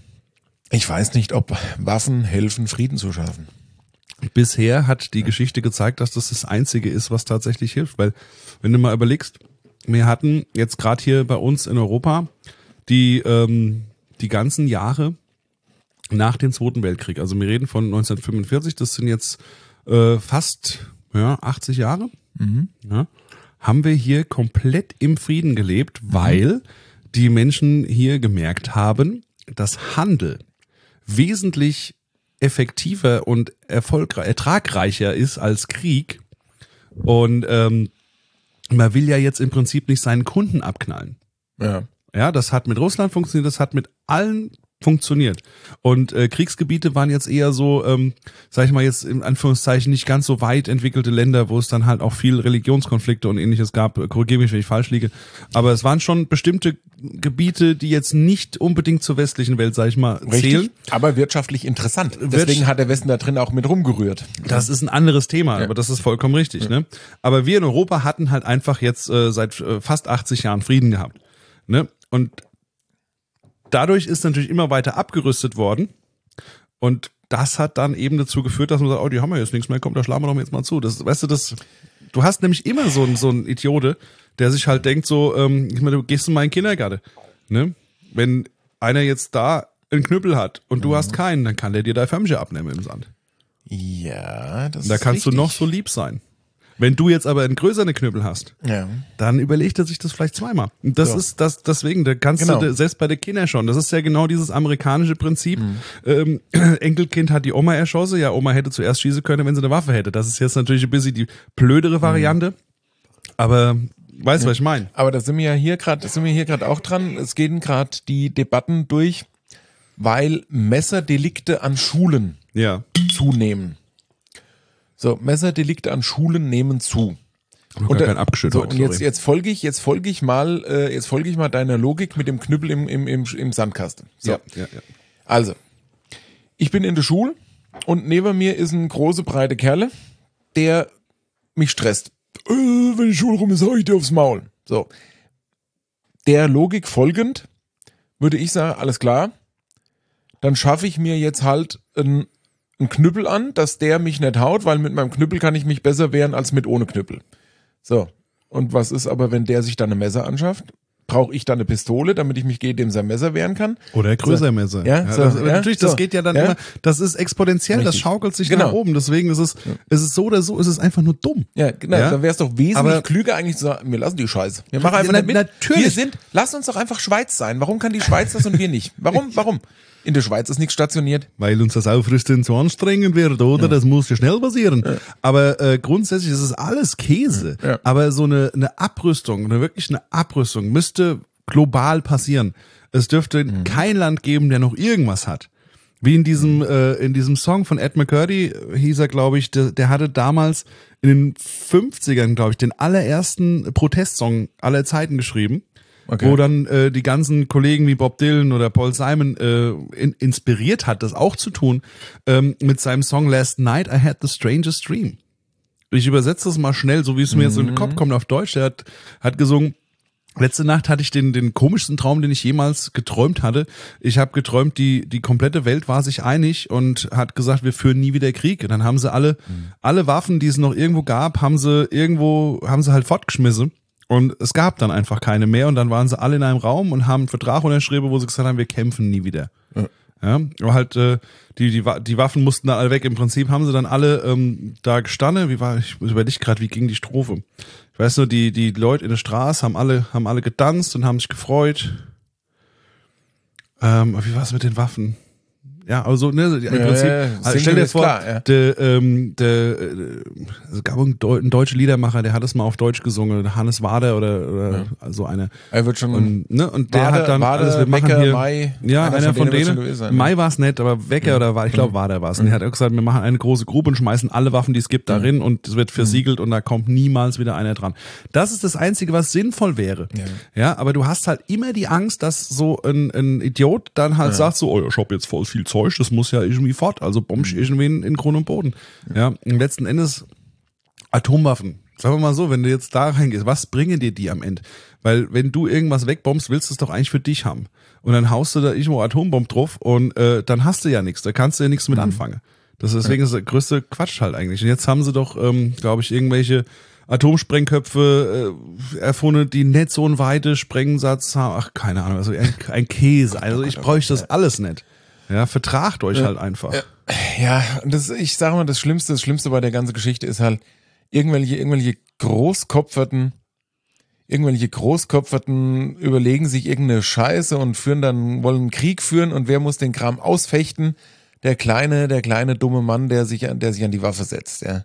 Ich weiß nicht, ob Waffen helfen, Frieden zu schaffen. Bisher hat die Geschichte gezeigt, dass das das Einzige ist, was tatsächlich hilft, weil wenn du mal überlegst, wir hatten jetzt gerade hier bei uns in Europa die ähm, die ganzen Jahre nach dem Zweiten Weltkrieg, also wir reden von neunzehnhundertfünfundvierzig, das sind jetzt äh, fast ja, achtzig Jahre, ja, haben wir hier komplett im Frieden gelebt, weil die Menschen hier gemerkt haben, dass Handel wesentlich effektiver und erfolgreich, ertragreicher ist als Krieg. Und ähm, man will ja jetzt im Prinzip nicht seinen Kunden abknallen. Ja. Ja, das hat mit Russland funktioniert, das hat mit allen funktioniert. Und äh, Kriegsgebiete waren jetzt eher so, ähm, sag ich mal jetzt in Anführungszeichen, nicht ganz so weit entwickelte Länder, wo es dann halt auch viel Religionskonflikte und ähnliches gab. Korrigiere mich, wenn ich falsch liege. Aber es waren schon bestimmte Gebiete, die jetzt nicht unbedingt zur westlichen Welt, sag ich mal, zählen. Richtig, aber wirtschaftlich interessant. Wirtsch- Deswegen hat der Westen da drin auch mit rumgerührt. Das ist ein anderes Thema, aber das ist vollkommen richtig. Ne? Aber wir in Europa hatten halt einfach jetzt äh, seit äh, fast achtzig Jahren Frieden gehabt. Ne? Und dadurch ist natürlich immer weiter abgerüstet worden. Und das hat dann eben dazu geführt, dass man sagt, oh, die haben ja jetzt nichts mehr, komm, da schlagen wir doch jetzt mal zu. Das, weißt du, das, du hast nämlich immer so einen, so einen Idiote, der sich halt denkt so, ähm, ich meine, du gehst in meinen Kindergarten. Ne? Wenn einer jetzt da einen Knüppel hat und du hast keinen, dann kann der dir dein Förmchen abnehmen im Sand. Ja, das Da ist kannst richtig. du noch so lieb sein. Wenn du jetzt aber einen größeren Knüppel hast, Ja. dann überlegt er sich das vielleicht zweimal. Und das So. ist das, deswegen, da kannst Genau. du, selbst bei den Kindern schon, das ist ja genau dieses amerikanische Prinzip. Mhm. Ähm, Enkelkind hat die Oma erschossen, ja, Oma hätte zuerst schießen können, wenn sie eine Waffe hätte. Das ist jetzt natürlich ein bisschen die blödere Variante. Aber, weißt du, was ich meine? Aber da sind wir ja hier gerade, sind wir hier gerade auch dran. Es gehen gerade die Debatten durch, weil Messerdelikte an Schulen Ja. zunehmen. So, Messerdelikte an Schulen nehmen zu. Noch gar da- kein abgeschüttet so, heute, und jetzt, sorry. jetzt folge ich, jetzt folge ich mal, äh, jetzt folge ich mal deiner Logik mit dem Knüppel im, im, im, im Sandkasten. So. Ja, ja, ja. Also, ich bin in der Schule und neben mir ist ein große, breite Kerle, der mich stresst. Äh, wenn die Schule rum ist, hau ich dir aufs Maul. So. Der Logik folgend würde ich sagen, alles klar, dann schaffe ich mir jetzt halt ein einen Knüppel an, dass der mich nicht haut, weil mit meinem Knüppel kann ich mich besser wehren als mit ohne Knüppel. So. Und was ist aber, wenn der sich dann ein Messer anschafft? brauche ich dann eine Pistole, damit ich mich gegen dem sein Messer wehren kann. Oder größer Messer. Ja, ja, so, das, ja, natürlich, das so, geht ja dann ja. immer, das ist exponentiell, das Richtig. schaukelt sich Genau. nach oben. Deswegen ist es, ja. ist es so oder so, ist es einfach nur dumm. Ja, genau. Ja? Dann wäre es doch wesentlich Aber- klüger eigentlich zu sagen, wir lassen die Scheiße. Wir machen einfach Na- nicht mit. natürlich. Wir sind, lass uns doch einfach Schweiz sein. Warum kann die Schweiz das und wir nicht? Warum? Warum? In der Schweiz ist nichts stationiert. Weil uns das Aufrüsten zu anstrengend wird, oder? Ja. Das muss ja schnell passieren. Ja. Aber äh, grundsätzlich ist es alles Käse. Ja. Aber so eine, eine Abrüstung, eine wirklich eine Abrüstung müsste global passieren. Es dürfte mhm. kein Land geben, der noch irgendwas hat. Wie in diesem äh, in diesem Song von Ed McCurdy hieß er, glaube ich, der, der hatte damals in den fünfzigern, glaube ich, den allerersten Protestsong aller Zeiten geschrieben. Okay. Wo dann äh, die ganzen Kollegen wie Bob Dylan oder Paul Simon äh, in, inspiriert hat, das auch zu tun, ähm, mit seinem Song Last Night I Had the Strangest Dream. Ich übersetze das mal schnell, so wie es mir jetzt in den Kopf kommt auf Deutsch. Der hat, hat gesungen, letzte Nacht hatte ich den, den komischsten Traum, den ich jemals geträumt hatte. Ich habe geträumt, die, die komplette Welt war sich einig und hat gesagt, wir führen nie wieder Krieg. Und dann haben sie alle, mhm. alle Waffen, die es noch irgendwo gab, haben sie irgendwo, haben sie halt fortgeschmissen. Und es gab dann einfach keine mehr und dann waren sie alle in einem Raum und haben einen Vertrag unterschrieben, wo sie gesagt haben, wir kämpfen nie wieder. Ja, ja aber halt äh, die, die die Waffen mussten da alle weg. Im Prinzip haben sie dann alle ähm, da gestanden. Wie war ich überlege gerade, wie ging die Strophe? Ich weiß nur, die die Leute in der Straße haben alle haben alle getanzt und haben sich gefreut. Ähm, wie war es mit den Waffen? Ja, also ne, im ja, Prinzip, ja, also stell dir vor, klar, ja. der, ähm, der, es gab einen, Deu- einen deutschen Liedermacher, der hat es mal auf Deutsch gesungen, Hannes Wader oder, oder ja. so eine. Er wird schon und, ne, und der Wader, hat dann Wader, alles, wir machen Wecker, hier, Mai, ja, einer, einer von denen. denen sein, Mai war es nicht, aber Wecker ja. oder war, ich glaube Wader war es. Und er hat auch gesagt, wir machen eine große Gruppe und schmeißen alle Waffen, die es gibt, darin ja. und es wird versiegelt und da kommt niemals wieder einer dran. Das ist das Einzige, was sinnvoll wäre. Ja, ja aber du hast halt immer die Angst, dass so ein, ein Idiot dann halt ja. sagt so, oh, ich hab jetzt voll viel Zeug, das muss ja irgendwie fort, also bombsch irgendwie in, in Grund und Boden. Ja, und letzten Endes Atomwaffen. Sagen wir mal so, wenn du jetzt da reingehst, was bringen dir die am Ende? Weil wenn du irgendwas wegbombst, willst du es doch eigentlich für dich haben. Und dann haust du da irgendwo Atombomb drauf und äh, dann hast du ja nichts, da kannst du ja nichts mit anfangen. Das ist, deswegen ist der größte Quatsch halt eigentlich. Und jetzt haben sie doch, ähm, glaube ich, irgendwelche Atomsprengköpfe äh, erfunden, die nicht so einen weiten Sprengsatz haben. Ach, keine Ahnung, also ein, ein Käse. Also ich bräuchte das alles nicht. Ja, vertragt euch ja. halt einfach. Ja, und das, ich sage mal, das Schlimmste, das Schlimmste bei der ganzen Geschichte ist halt, irgendwelche, irgendwelche Großkopferten, irgendwelche Großkopferten überlegen sich irgendeine Scheiße und führen dann, wollen einen Krieg führen und wer muss den Kram ausfechten? Der kleine, der kleine dumme Mann, der sich, der sich an die Waffe setzt, ja.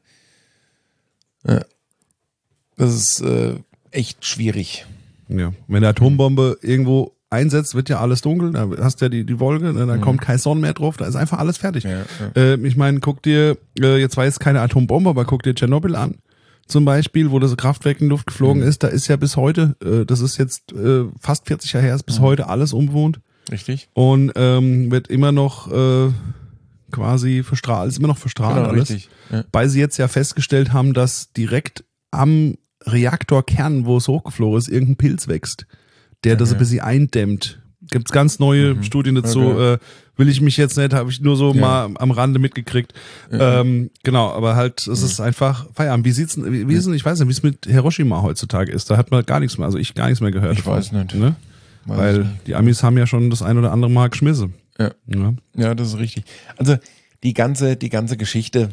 ja. Das ist äh, echt schwierig. Ja, wenn eine Atombombe irgendwo einsetzt, wird ja alles dunkel, da hast du ja die, die Wolke, da mhm. kommt kein Sonne mehr drauf, da ist einfach alles fertig. Ja, ja. Äh, ich meine, guck dir, äh, jetzt war es keine Atombombe, aber guck dir Tschernobyl an, zum Beispiel, wo das Kraftwerk in die Luft geflogen mhm. ist, da ist ja bis heute, äh, das ist jetzt äh, fast vierzig Jahre her, ist bis mhm. heute alles unbewohnt. Richtig. Und ähm, wird immer noch äh, quasi verstrahlt, ist immer noch verstrahlt genau, alles. Richtig. Ja. Weil sie jetzt ja festgestellt haben, dass direkt am Reaktorkern, wo es hochgeflogen ist, irgendein Pilz wächst, der das okay. ein bisschen eindämmt. Gibt's ganz neue mhm. Studien dazu. Okay. Äh, will ich mich jetzt nicht, habe ich nur so ja. mal am Rande mitgekriegt. Ja. Ähm, genau, aber halt, es ja. ist einfach Feierabend. Wie sieht's denn, wie, wie ist denn, ich weiß nicht, wie es mit Hiroshima heutzutage ist. Da hat man gar nichts mehr, also ich gar nichts mehr gehört. Ich weiß nicht. Ne? Weiß Weil nicht. Die Amis haben ja schon das ein oder andere Mal geschmissen. Ja. Ja. ja, das ist richtig. Also die ganze, die ganze Geschichte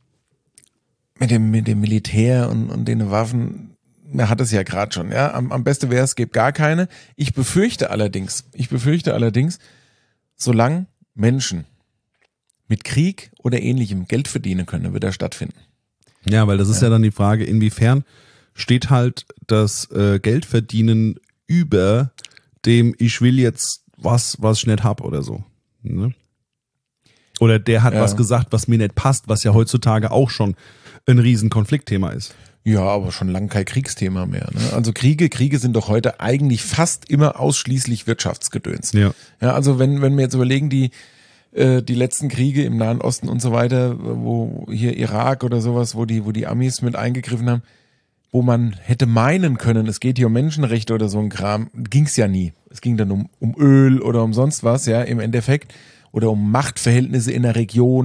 mit dem, mit dem Militär und, und den Waffen, man hat es ja gerade schon, ja. Am, am besten wäre es, gibt gar keine. Ich befürchte allerdings, ich befürchte allerdings, solange Menschen mit Krieg oder ähnlichem Geld verdienen können, wird er stattfinden. Ja, weil das ist ja, ja dann die Frage, inwiefern steht halt das äh, Geldverdienen über dem, ich will jetzt was, was ich nicht hab oder so. Ne? Oder der hat ja. was gesagt, was mir nicht passt, was ja heutzutage auch schon ein riesen Konfliktthema ist. Ja, aber schon lange kein Kriegsthema mehr. Ne? Also Kriege, Kriege sind doch heute eigentlich fast immer ausschließlich Wirtschaftsgedöns. Ja. Ja, also wenn wenn wir jetzt überlegen, die äh, die letzten Kriege im Nahen Osten und so weiter, wo hier Irak oder sowas, wo die wo die Amis mit eingegriffen haben, wo man hätte meinen können, es geht hier um Menschenrechte oder so ein Kram, ging's ja nie. Es ging dann um um Öl oder um sonst was, ja, im Endeffekt, oder um Machtverhältnisse in der Region.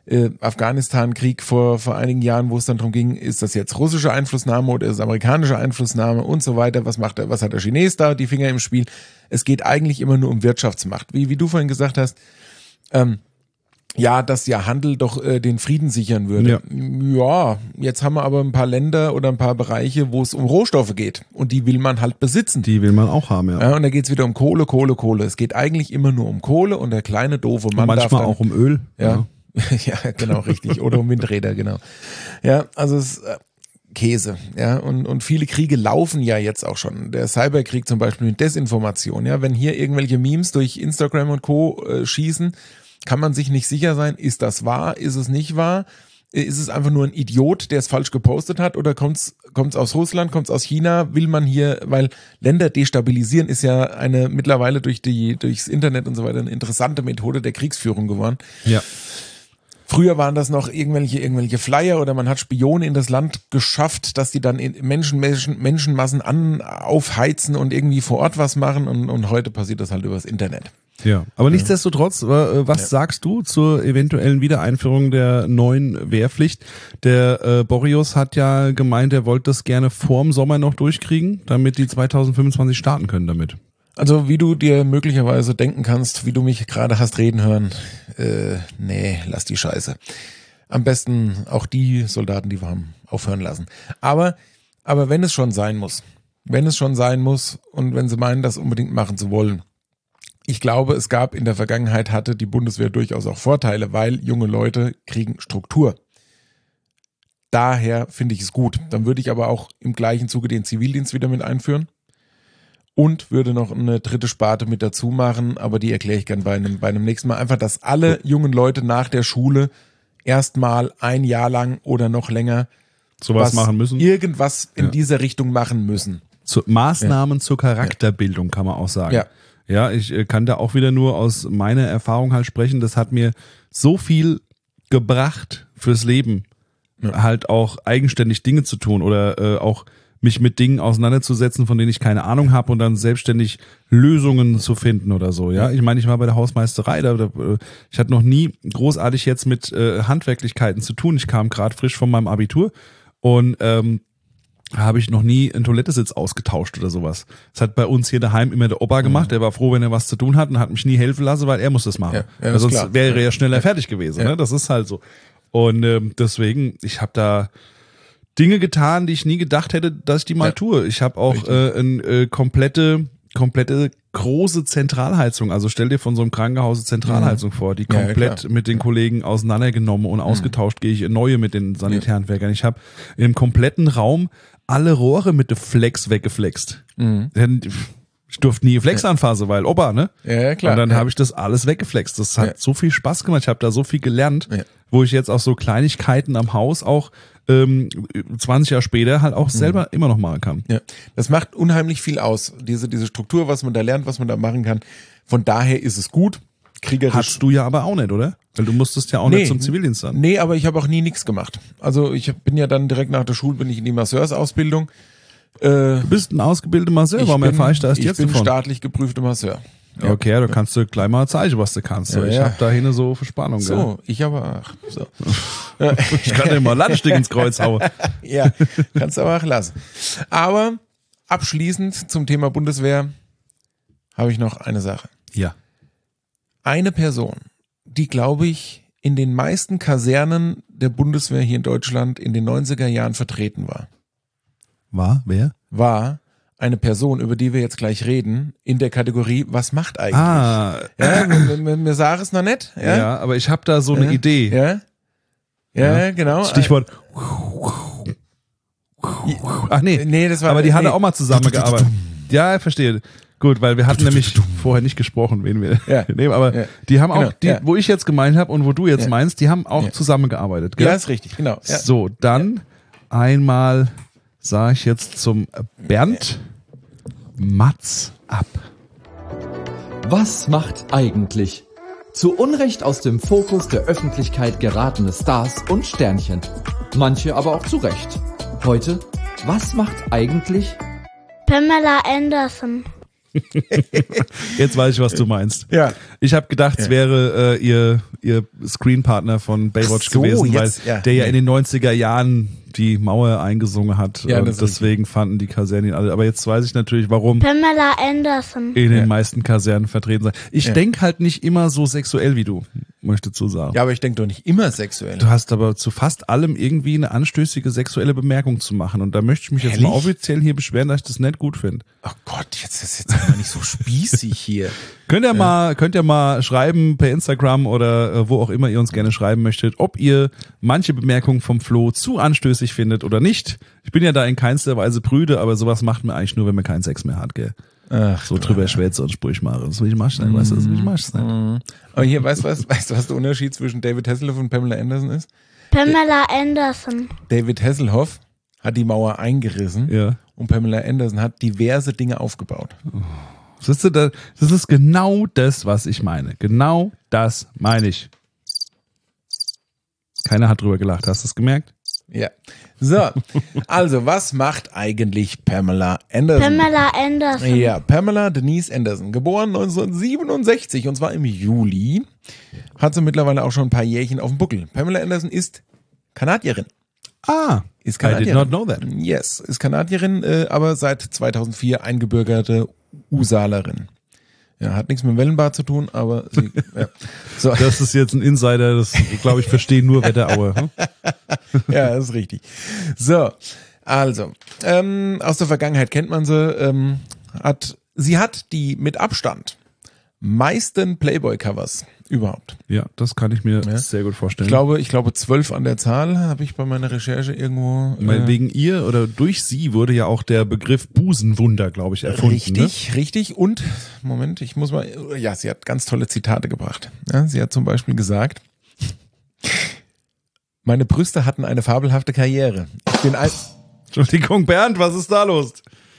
äh, Afghanistan-Krieg vor, vor einigen Jahren, wo es dann darum ging, ist das jetzt russische Einflussnahme oder ist es amerikanische Einflussnahme und so weiter, was macht der, was hat der Chines da, die Finger im Spiel. Es geht eigentlich immer nur um Wirtschaftsmacht. Wie, wie du vorhin gesagt hast, ähm, ja, dass ja Handel doch äh, den Frieden sichern würde. Ja. ja, jetzt haben wir aber ein paar Länder oder ein paar Bereiche, wo es um Rohstoffe geht und die will man halt besitzen. Die will man auch haben, ja. ja und da geht's wieder um Kohle, Kohle, Kohle. Es geht eigentlich immer nur um Kohle und der kleine doofe Mann und manchmal darf dann, auch um Öl. Ja, ja, ja genau, richtig. Oder um Windräder, genau. Ja, also es äh, Käse, ja, und, und viele Kriege laufen ja jetzt auch schon. Der Cyberkrieg zum Beispiel mit Desinformation, ja, wenn hier irgendwelche Memes durch Instagram und Co. Äh, schießen, kann man sich nicht sicher sein, ist das wahr, ist es nicht wahr, ist es einfach nur ein Idiot, der es falsch gepostet hat oder kommt's kommt's aus Russland, kommt's aus China, will man hier, weil Länder destabilisieren ist ja eine mittlerweile durch die durchs Internet und so weiter eine interessante Methode der Kriegsführung geworden. Ja. Früher waren das noch irgendwelche irgendwelche Flyer oder man hat Spione in das Land geschafft, dass die dann in Menschen, Menschen Menschenmassen an aufheizen und irgendwie vor Ort was machen und, und heute passiert das halt übers Internet. Ja, aber nichtsdestotrotz, was ja. sagst du zur eventuellen Wiedereinführung der neuen Wehrpflicht? Der äh, Boreas hat ja gemeint, er wollte das gerne vorm Sommer noch durchkriegen, damit die zwanzig fünfundzwanzig starten können damit. Also wie du dir möglicherweise denken kannst, wie du mich gerade hast reden hören, äh, nee, lass die Scheiße. Am besten auch die Soldaten, die wir haben, aufhören lassen. Aber, aber wenn es schon sein muss, wenn es schon sein muss und wenn sie meinen, das unbedingt machen zu wollen, ich glaube, es gab in der Vergangenheit, hatte die Bundeswehr durchaus auch Vorteile, weil junge Leute kriegen Struktur. Daher finde ich es gut. Dann würde ich aber auch im gleichen Zuge den Zivildienst wieder mit einführen und würde noch eine dritte Sparte mit dazu machen, aber die erkläre ich gern bei einem, bei einem nächsten Mal. Einfach, dass alle jungen Leute nach der Schule erstmal ein Jahr lang oder noch länger sowas machen müssen. Irgendwas in ja. dieser Richtung machen müssen. Zu, Maßnahmen ja. zur Charakterbildung kann man auch sagen. Ja. Ja, ich kann da auch wieder nur aus meiner Erfahrung halt sprechen. Das hat mir so viel gebracht fürs Leben, ja. halt auch eigenständig Dinge zu tun oder äh, auch mich mit Dingen auseinanderzusetzen, von denen ich keine Ahnung habe und dann selbstständig Lösungen zu finden oder so. Ja, ich meine, ich war bei der Hausmeisterei, da, da, ich hatte noch nie großartig jetzt mit äh, Handwerklichkeiten zu tun. Ich kam gerade frisch von meinem Abitur und ähm, habe ich noch nie einen Toilettesitz ausgetauscht oder sowas. Das hat bei uns hier daheim immer der Opa gemacht. Der war froh, wenn er was zu tun hat und hat mich nie helfen lassen, weil er muss das machen. Ja, ja, das sonst klar. wäre er ja schneller ja. fertig gewesen. Ja. Ne? Das ist halt so. Und ähm, deswegen, ich habe da Dinge getan, die ich nie gedacht hätte, dass ich die mal ja. tue. Ich habe auch äh, eine äh, komplette, komplette große Zentralheizung. Also stell dir von so einem Krankenhaus eine Zentralheizung mhm. vor, die komplett ja, mit den Kollegen auseinandergenommen und mhm. ausgetauscht, gehe ich in neue mit den Sanitärhandwerkern. Ich habe im kompletten Raum alle Rohre mit der Flex weggeflext. Mhm. Ich durfte nie Flex ja. anfassen, weil Opa, ne? Ja, klar. Und dann ja. habe ich das alles weggeflext. Das hat ja. so viel Spaß gemacht. Ich habe da so viel gelernt, ja. wo ich jetzt auch so Kleinigkeiten am Haus auch ähm, zwanzig Jahre später halt auch selber mhm. immer noch machen kann. Ja, das macht unheimlich viel aus. Diese, diese Struktur, was man da lernt, was man da machen kann. Von daher ist es gut. Kriegerisch. Hast du ja aber auch nicht, oder? Weil du musstest ja auch nee, nicht zum Zivildienst dann. Nee, aber ich habe auch nie nichts gemacht. Also ich bin ja dann direkt nach der Schule bin ich in die Masseursausbildung. Äh, du bist ein ausgebildeter Masseur, warum erfahre ich da erst jetzt davon? Ich bin davon? staatlich geprüfter Masseur. Ja, okay, ja, da kannst du gleich mal zeigen, was du kannst. So, ja, ich ja. habe da hin so Verspannung. So, gell? ich aber auch. So. Ich kann dir mal Landstück ins Kreuz hauen. Ja, kannst du aber auch lassen. Aber abschließend zum Thema Bundeswehr habe ich noch eine Sache. Ja. Eine Person, die, glaube ich, in den meisten Kasernen der Bundeswehr hier in Deutschland in den neunziger Jahren vertreten war. War? Wer? War eine Person, über die wir jetzt gleich reden, in der Kategorie, was macht eigentlich? Ah. Ja, mir, mir, mir sag es noch nicht. Ja, ja aber ich habe da so eine ja. Idee. Ja, ja, ja, genau. Stichwort. Ach nee, nee das war, aber die nee. hatte auch mal zusammengearbeitet. Ja, verstehe. Gut, weil wir hatten nämlich vorher nicht gesprochen, wen wir ja. nehmen, aber ja. die haben genau. auch, die, ja. wo ich jetzt gemeint habe und wo du jetzt ja. meinst, die haben auch ja. zusammengearbeitet. Gell? Ja, ist richtig, genau. Ja. So, dann ja. einmal sage ich jetzt zum Bernd Matz ab. Was macht eigentlich? Zu Unrecht aus dem Fokus der Öffentlichkeit geratene Stars und Sternchen. Manche aber auch zu Recht. Heute, was macht eigentlich Pamela Anderson. Jetzt weiß ich, was du meinst. Ja. Ich habe gedacht, es wäre äh, ihr, ihr Screenpartner von Baywatch Ach so, gewesen, jetzt, weil ja. der ja in den neunziger Jahren die Mauer eingesungen hat. Ja, und das ist deswegen fanden die Kasernen ihn alle. Aber jetzt weiß ich natürlich, warum Pamela Anderson. in den Ja. meisten Kasernen vertreten sein. Ich Ja. denk halt nicht immer so sexuell wie du, möchte ich dazu sagen. Ja, aber ich denke doch nicht immer sexuell. Du hast aber zu fast allem irgendwie eine anstößige sexuelle Bemerkung zu machen. Und da möchte ich mich jetzt mal Ehrlich? offiziell hier beschweren, dass ich das nicht gut finde. Ach Gott, jetzt ist jetzt aber nicht so spießig hier. Könnt ihr mal, könnt ihr mal schreiben per Instagram oder äh, wo auch immer ihr uns gerne schreiben möchtet, ob ihr manche Bemerkungen vom Flo zu anstößig findet oder nicht. Ich bin ja da in keinster Weise prüde, aber sowas macht man eigentlich nur, wenn man keinen Sex mehr hat, gell? Ach, So drüber schwätze und Sprüche mache. Das will ich mal schnell, weißt du, das will ich mal schnell. aber hier, weißt du was, weißt du, was der Unterschied zwischen David Hasselhoff und Pamela Anderson ist? Pamela Anderson. David Hasselhoff hat die Mauer eingerissen Ja. und Pamela Anderson hat diverse Dinge aufgebaut. Siehst du, das das ist genau das, was ich meine. Genau das meine ich. Keiner hat drüber gelacht, hast du es gemerkt? Ja. So, also was macht eigentlich Pamela Anderson? Pamela Anderson. Ja, Pamela Denise Anderson, geboren neunzehnhundertsiebenundsechzig und zwar im Juli, hat sie mittlerweile auch schon ein paar Jährchen auf dem Buckel. Pamela Anderson ist Kanadierin. Ah, Ist I Kanadierin. did not know that. Yes, ist Kanadierin, äh, aber seit zweitausendvier eingebürgerte U-Salerin. Ja, hat nichts mit Wellenbad zu tun, aber sie, ja. So. Das ist jetzt ein Insider, das glaube ich verstehen nur Wetteraue. Hm? Ja, das ist richtig. So, also, ähm, aus der Vergangenheit kennt man sie, ähm, hat, sie hat die mit Abstand meisten Playboy-Covers überhaupt. Ja, das kann ich mir Ja. sehr gut vorstellen. Ich glaube, ich glaube zwölf an der Zahl habe ich bei meiner Recherche irgendwo. Weil äh, wegen ihr oder durch sie wurde ja auch der Begriff Busenwunder, glaube ich, erfunden. Richtig, richtig. Und, Moment, ich muss mal, ja, sie hat ganz tolle Zitate gebracht. Ja, sie hat zum Beispiel gesagt, meine Brüste hatten eine fabelhafte Karriere. Ich bin ein, Ne? Entschuldigung, Bernd, was ist da los?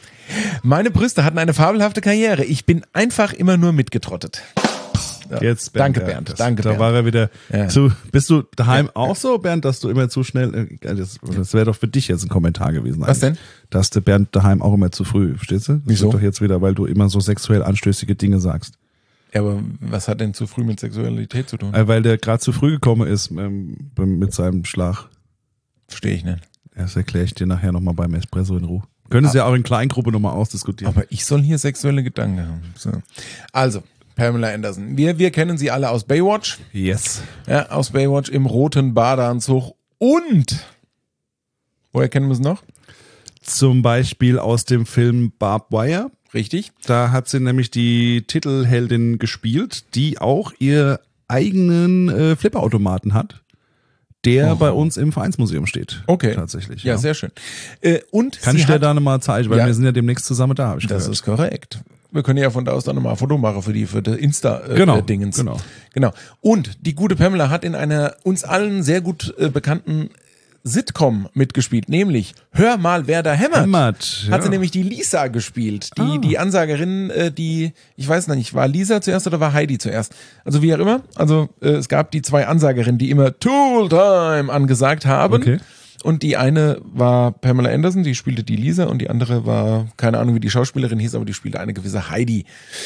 meine Brüste hatten eine fabelhafte Karriere. Ich bin einfach immer nur mitgetrottet. Ja. Jetzt, Danke, ja, Bernd. das- Danke, Da Bernd. war er wieder Ja. zu. Bist du daheim auch so, Bernd, dass du immer zu schnell. äh, Das, das wäre doch für dich jetzt ein Kommentar gewesen. Was eigentlich. denn? Dass der Bernd daheim auch immer zu früh, verstehst du? Das Wieso? wird doch jetzt wieder, weil du immer so sexuell anstößige Dinge sagst. Ja, aber was hat denn zu früh mit Sexualität zu tun? Äh, Weil der gerade zu früh gekommen ist ähm, beim- mit seinem Schlag. Verstehe ich nicht. Das erkläre ich dir nachher nochmal beim Espresso in Ruhe. Können Sie ja auch in Kleingruppe nochmal ausdiskutieren. Aber ich soll hier sexuelle Gedanken haben. So. Also, Pamela Anderson. Wir, wir kennen sie alle aus Baywatch. Yes. Ja, aus Baywatch im roten Badeanzug. Und, woher kennen wir sie noch? Zum Beispiel aus dem Film Barbed Wire. Richtig. Da hat sie nämlich die Titelheldin gespielt, die auch ihr eigenen äh, Flipperautomaten hat, der Oh. bei uns im Vereinsmuseum steht. Okay. Tatsächlich. Ja, sehr schön. Äh, und Kann sie ich dir hat, da nochmal zeigen, weil Ja. wir sind ja demnächst zusammen da, habe ich das gehört. ist korrekt. Wir können ja von da aus dann nochmal ein Foto machen für die, für die Insta-Dingens. Äh, Genau, äh, Dingens. genau. Genau. Und die gute Pamela hat in einer uns allen sehr gut äh, bekannten Sitcom mitgespielt, nämlich Hör mal, wer da hämmert. Hämmert, Hat sie ja. nämlich die Lisa gespielt, die, Ah. die Ansagerin, äh, die, ich weiß noch nicht, war Lisa zuerst oder war Heidi zuerst? Also wie auch immer, also äh, es gab die zwei Ansagerinnen, die immer Tool Time angesagt haben. Okay. Und die eine war Pamela Anderson, die spielte die Lisa, und die andere war, keine Ahnung, wie die Schauspielerin hieß, aber die spielte eine gewisse Heidi.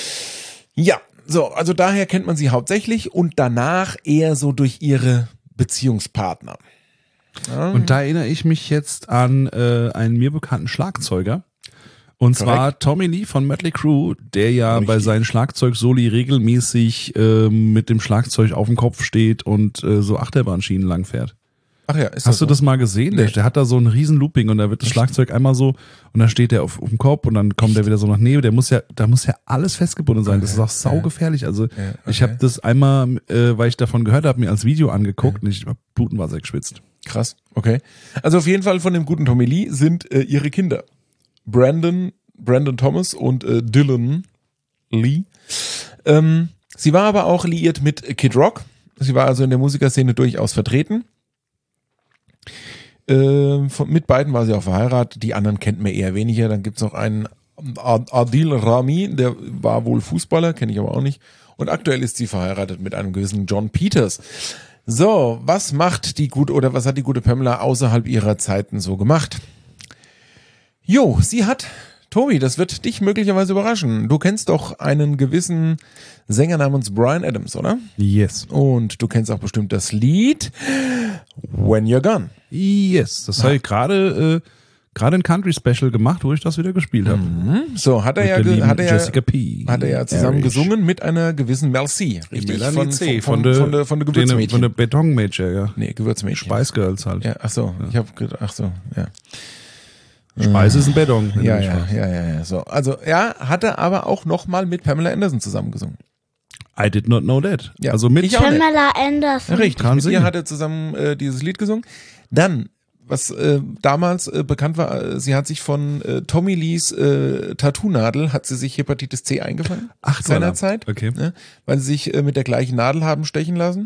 Ja, so, also daher kennt man sie hauptsächlich und danach eher so durch ihre Beziehungspartner. Und da erinnere ich mich jetzt an äh, einen mir bekannten Schlagzeuger. Und Korrekt. zwar Tommy Lee von Mötley Crüe, der ja Richtig. bei seinen Schlagzeugsoli regelmäßig ähm, mit dem Schlagzeug auf dem Kopf steht und äh, so Achterbahnschienen lang fährt. Ach ja, ist Hast du so? das mal gesehen? Der, Nee. der hat da so ein riesen Looping und da wird das Schlagzeug einmal so und dann steht der auf, auf dem Kopf und dann kommt der wieder so nach neben. Der muss ja, da muss ja alles festgebunden sein. Das ist auch saugefährlich. Also Ja, ich okay. habe das einmal, äh, weil ich davon gehört habe, mir als Video angeguckt und ich hab Blutenwasser geschwitzt. Krass, okay. Also auf jeden Fall von dem guten Tommy Lee sind äh, ihre Kinder. Brandon, Brandon Thomas und äh, Dylan Lee. Ähm, sie war aber auch liiert mit Kid Rock. Sie war also in der Musikerszene durchaus vertreten. Ähm, von, mit beiden war sie auch verheiratet. Die anderen kennt man eher weniger. Dann gibt's noch einen Ad- Adil Rami, der war wohl Fußballer, kenne ich aber auch nicht. Und aktuell ist sie verheiratet mit einem gewissen John Peters. So, was macht die gute oder was hat die gute Pamela außerhalb ihrer Zeiten so gemacht? Jo, sie hat Tobi, das wird dich möglicherweise überraschen. Du kennst doch einen gewissen Sänger namens Bryan Adams, oder? Yes. Und du kennst auch bestimmt das Lied When You're Gone. Yes. Das habe ich gerade äh, gerade ein Country-Special gemacht, wo ich das wieder gespielt habe. Mhm. So, hat er Mit ja, der ge- lieben hat er ja, Jessica P. hat er ja zusammen Erich. gesungen mit einer gewissen Mel C. Richtig? Melanie Von, C. von, von, der, von der, von der Von Gewürzmädchen. der Betonmädchen, ja. Nee, Gewürzmädchen. Spice Girls halt. Ja, ach so, ich hab gedacht, ach so, ja. Speise ist ein Beton. Ja, ja, ja, ja, ja, so. Also, ja, hat er aber auch nochmal mit Pamela Anderson zusammengesungen. I did not know that. Ja, Also mit ich auch nicht. Pamela Anderson. Richtig, Kann mit ihr singen. hat er zusammen äh, dieses Lied gesungen. Dann, was äh, damals äh, bekannt war, äh, sie hat sich von äh, Tommy Lees äh, Tattoo-Nadel, hat sie sich Hepatitis C eingefangen. Ach, seinerzeit. Okay. Ne, weil sie sich äh, mit der gleichen Nadel haben stechen lassen.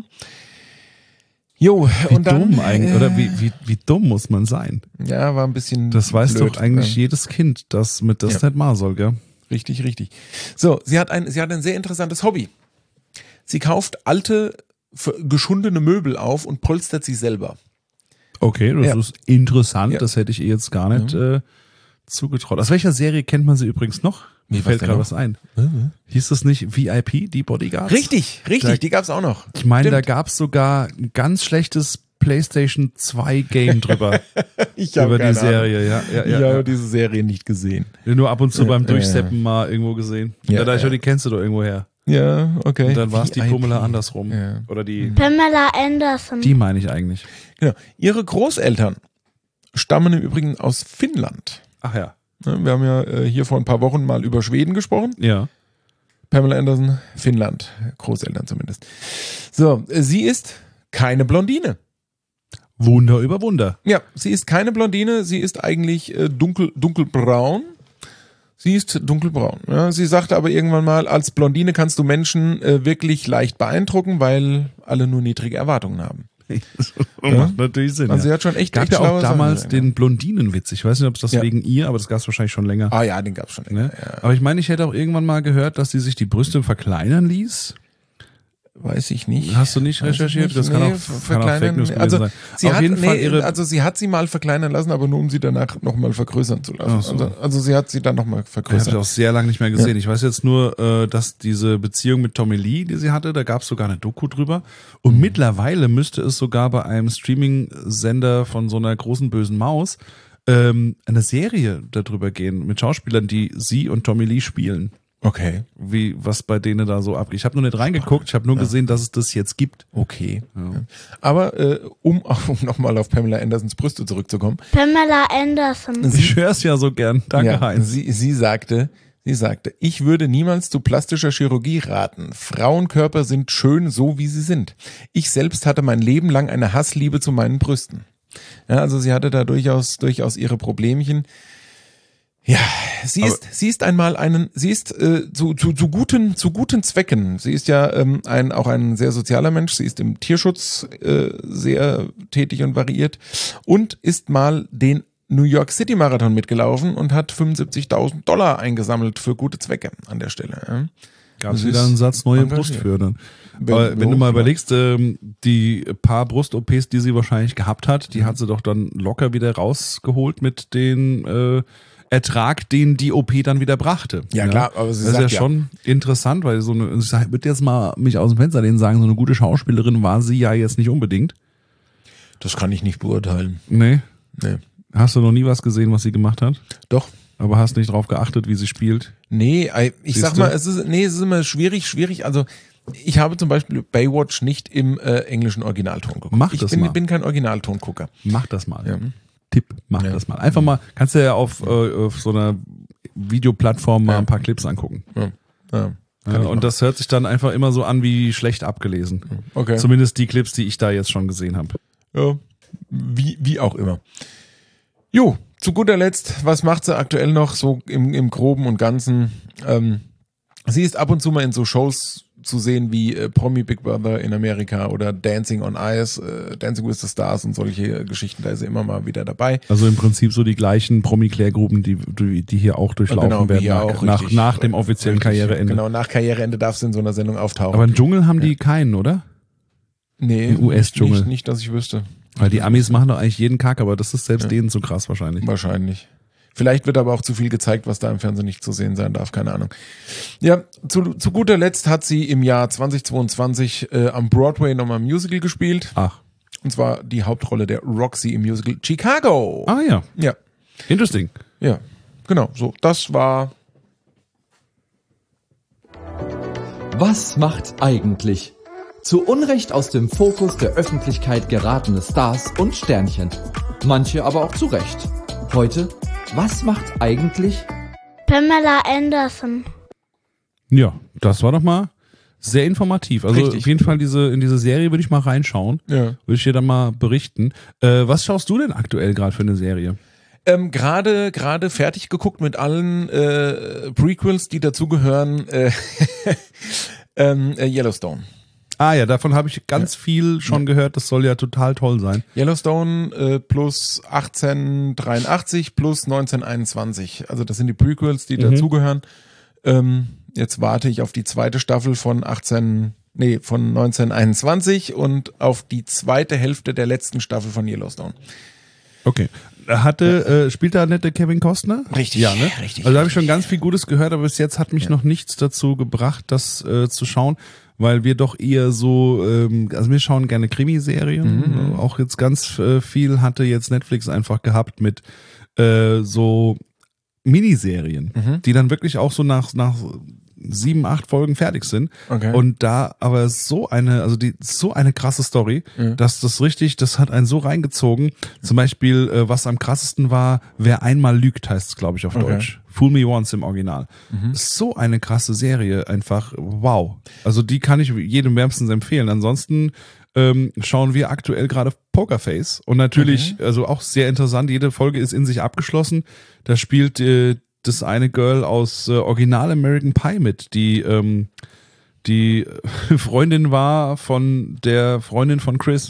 Jo, Wie und dann, dumm eigentlich, äh, oder wie, wie, wie dumm muss man sein? Ja, war ein bisschen Das weiß blöd. doch eigentlich Ja. jedes Kind, das mit das Ja. nicht machen soll, gell? Richtig, richtig. So, sie hat ein, sie hat ein sehr interessantes Hobby. Sie kauft alte, f- geschundene Möbel auf und polstert sie selber. Okay, das Ja. ist interessant. Ja. Das hätte ich ihr jetzt gar nicht äh, zugetraut. Aus welcher Serie kennt man sie übrigens noch? Mir Wie, was fällt denn gerade noch? was ein. Hieß das nicht V I P, die Bodyguards? Richtig, richtig, Da- die gab's auch noch. Ich meine, da Stimmt. gab's sogar ein ganz schlechtes PlayStation zwei Game drüber. Ich hab über die keine Ahnung. Serie, ja. ja, Ich ja, habe ja. diese Serie nicht gesehen. Nur ab und zu beim ja, Durchseppen mal irgendwo gesehen. Ja, Ja, da ich ja. schon, die kennst du doch irgendwo her. Ja, okay. Und dann war es die V I P. Pumela andersrum. Ja. Oder die, Pamela Anderson. die meine ich eigentlich. Genau. Ihre Großeltern stammen im Übrigen aus Finnland. Ach ja. Ne, wir haben ja äh, hier vor ein paar Wochen mal über Schweden gesprochen. Ja. Pamela Anderson, Finnland. Großeltern zumindest. So, äh, sie ist keine Blondine. Wunder über Wunder. Ja, sie ist keine Blondine, sie ist eigentlich äh, dunkel, dunkelbraun. Sie ist dunkelbraun. Ja, sie sagte aber irgendwann mal, als Blondine kannst du Menschen äh, wirklich leicht beeindrucken, weil alle nur niedrige Erwartungen haben. Macht natürlich Sinn. Also sie ja. hat schon echt, Gab echt ja auch schlaue Sachen damals gesagt, den Blondinenwitz. Ich weiß nicht, ob es das Ja. wegen ihr, aber das gab es wahrscheinlich schon länger. Ah ja, den gab's schon. Ne? Ja, Aber ich meine, ich hätte auch irgendwann mal gehört, dass sie sich die Brüste verkleinern ließ. weiß ich nicht. Hast du nicht Weiß ich recherchiert? nicht. Das kann Nee, auch, ver- kann auch Fake verkleinern. News gewesen also, sein. Sie Auf hat, jeden Fall nee, ihre. also sie hat sie mal verkleinern lassen, aber nur um sie danach nochmal vergrößern zu lassen. Ach so. Also, also sie hat sie dann nochmal Ich habe vergrößert. sie auch sehr lange nicht mehr gesehen. Ich weiß jetzt nur, äh, dass diese Beziehung mit Tommy Lee, die sie hatte, da gab es sogar eine Doku drüber. Und Mhm. mittlerweile müsste es sogar bei einem Streaming-Sender von so einer großen bösen Maus ähm, eine Serie darüber gehen mit Schauspielern, die sie und Tommy Lee spielen. Okay. Wie was bei denen da so abgeht. Ich habe nur nicht reingeguckt, ich habe nur gesehen, dass es das jetzt gibt. Okay. Ja. Aber äh, um, um nochmal auf Pamela Andersons Brüste zurückzukommen. Pamela Anderson. Ich höre es ja so gern. Danke, ja, Heinz. sie, sie sagte, sie sagte, ich würde niemals zu plastischer Chirurgie raten. Frauenkörper sind schön, so wie sie sind. Ich selbst hatte mein Leben lang eine Hassliebe zu meinen Brüsten. Ja, also sie hatte da durchaus, durchaus ihre Problemchen. Ja, sie Aber- ist, sie ist einmal einen, sie ist äh, zu, zu, zu guten, zu guten Zwecken. Sie ist ja ähm, ein, auch ein sehr sozialer Mensch. Sie ist im Tierschutz äh, sehr tätig und variiert und ist mal den New York City Marathon mitgelaufen und hat fünfundsiebzigtausend Dollar eingesammelt für gute Zwecke an der Stelle. Ja. Gab es Das wieder ist einen Satz neue engagiert. Brust für. Dann. Wenn- Aber wenn du so, mal ja. überlegst, ähm, die paar Brust-O Ps, die sie wahrscheinlich gehabt hat, die hat sie doch dann locker wieder rausgeholt mit den äh, Ertrag, den die O P dann wieder brachte. Ja, klar, aber sie das ist sagt ja ja- schon interessant, weil so eine, ich würde jetzt mal mich aus dem Fenster lehnen sagen, so eine gute Schauspielerin war sie ja jetzt nicht unbedingt. Das kann ich nicht beurteilen. Nee. Nee. Hast du noch nie was gesehen, was sie gemacht hat? Doch. Aber hast nicht drauf geachtet, wie sie spielt? Nee, ei- ich Siehst sag du? mal, es ist, nee, es ist immer schwierig, schwierig. Also, ich habe zum Beispiel Baywatch nicht im äh, englischen Originalton geguckt. Mach ich das bin, mal. bin kein Originaltongucker. Mach das mal. Ja. Tipp, mach Ja. das mal. Einfach mal, kannst du ja auf, äh, auf so einer Videoplattform mal Ja. ein paar Clips angucken. Ja. Ja. Ja, und das hört sich dann einfach immer so an wie schlecht abgelesen. Okay. Zumindest die Clips, die ich da jetzt schon gesehen habe. Ja. Wie, wie auch immer. Jo, zu guter Letzt, was macht sie aktuell noch so im, im Groben und Ganzen? Ähm, sie ist ab und zu mal in so Shows zu sehen wie äh, Promi Big Brother in Amerika oder Dancing on Ice, äh, Dancing with the Stars und solche Geschichten, da ist sie immer mal wieder dabei. Also im Prinzip so die gleichen Promi-Klärgruppen, die, die die hier auch durchlaufen Genau, wie werden hier nach, auch, nach, richtig. nach dem offiziellen Richtig. Karriereende. Genau, nach Karriereende darf sie in so einer Sendung auftauchen. Aber im Dschungel haben die keinen, oder? nee, im U S-Dschungel. Nicht, nicht, dass ich wüsste. Weil die Amis machen doch eigentlich jeden Kack, aber das ist selbst Ja. denen so krass wahrscheinlich. Wahrscheinlich. Vielleicht wird aber auch zu viel gezeigt, was da im Fernsehen nicht zu sehen sein darf, keine Ahnung. Ja, zu, zu guter Letzt hat sie im Jahr zweitausendzweiundzwanzig äh, am Broadway nochmal ein Musical gespielt. Ach. Und zwar die Hauptrolle der Roxy im Musical Chicago. Ah ja. Ja. Interesting. Ja, genau. So, das war... Was macht eigentlich? Zu Unrecht aus dem Fokus der Öffentlichkeit geratene Stars und Sternchen. Manche aber auch zu Recht. Heute, was macht eigentlich? Pamela Anderson. Ja, das war doch mal sehr informativ. Also Richtig. auf jeden Fall diese, in diese Serie würde ich mal reinschauen. Ja. Würde ich dir dann mal berichten. Äh, was schaust du denn aktuell gerade für eine Serie? Ähm, gerade gerade fertig geguckt mit allen äh, Prequels, die dazugehören. Äh, ähm, äh, Yellowstone. Ah ja, davon habe ich ganz viel schon gehört. Das soll ja total toll sein. Yellowstone äh, plus achtzehnhundertdreiundachtzig plus neunzehnhunderteinundzwanzig. Also das sind die Prequels, die Mhm. dazugehören. Ähm, jetzt warte ich auf die zweite Staffel von achtzehn, nee, von neunzehnhunderteinundzwanzig und auf die zweite Hälfte der letzten Staffel von Yellowstone. Okay. Hatte, äh, spielt da nette Kevin Costner? Richtig, Ja, ne? richtig. Also da habe ich schon ganz viel Gutes gehört, aber bis jetzt hat mich noch nichts dazu gebracht, das äh, zu schauen, weil wir doch eher so, ähm, also wir schauen gerne Krimiserien. Mhm. Äh, auch jetzt ganz äh, viel hatte jetzt Netflix einfach gehabt mit äh, so Miniserien, Mhm. die dann wirklich auch so nach, nach sieben, acht Folgen fertig sind. Okay. Und da aber so eine, also die so eine krasse Story, Mhm. dass das richtig, das hat einen so reingezogen. Zum Beispiel, äh, was am krassesten war, Wer einmal lügt, heißt es, glaube ich, auf Okay. Deutsch. Fool Me Once im Original. Mhm. So eine krasse Serie, einfach wow. Also die kann ich jedem wärmstens empfehlen. Ansonsten ähm, schauen wir aktuell gerade Pokerface und natürlich, also auch sehr interessant, jede Folge ist in sich abgeschlossen. Da spielt äh, das eine Girl aus äh, Original American Pie mit, die ähm, die Freundin war von der Freundin von Chris.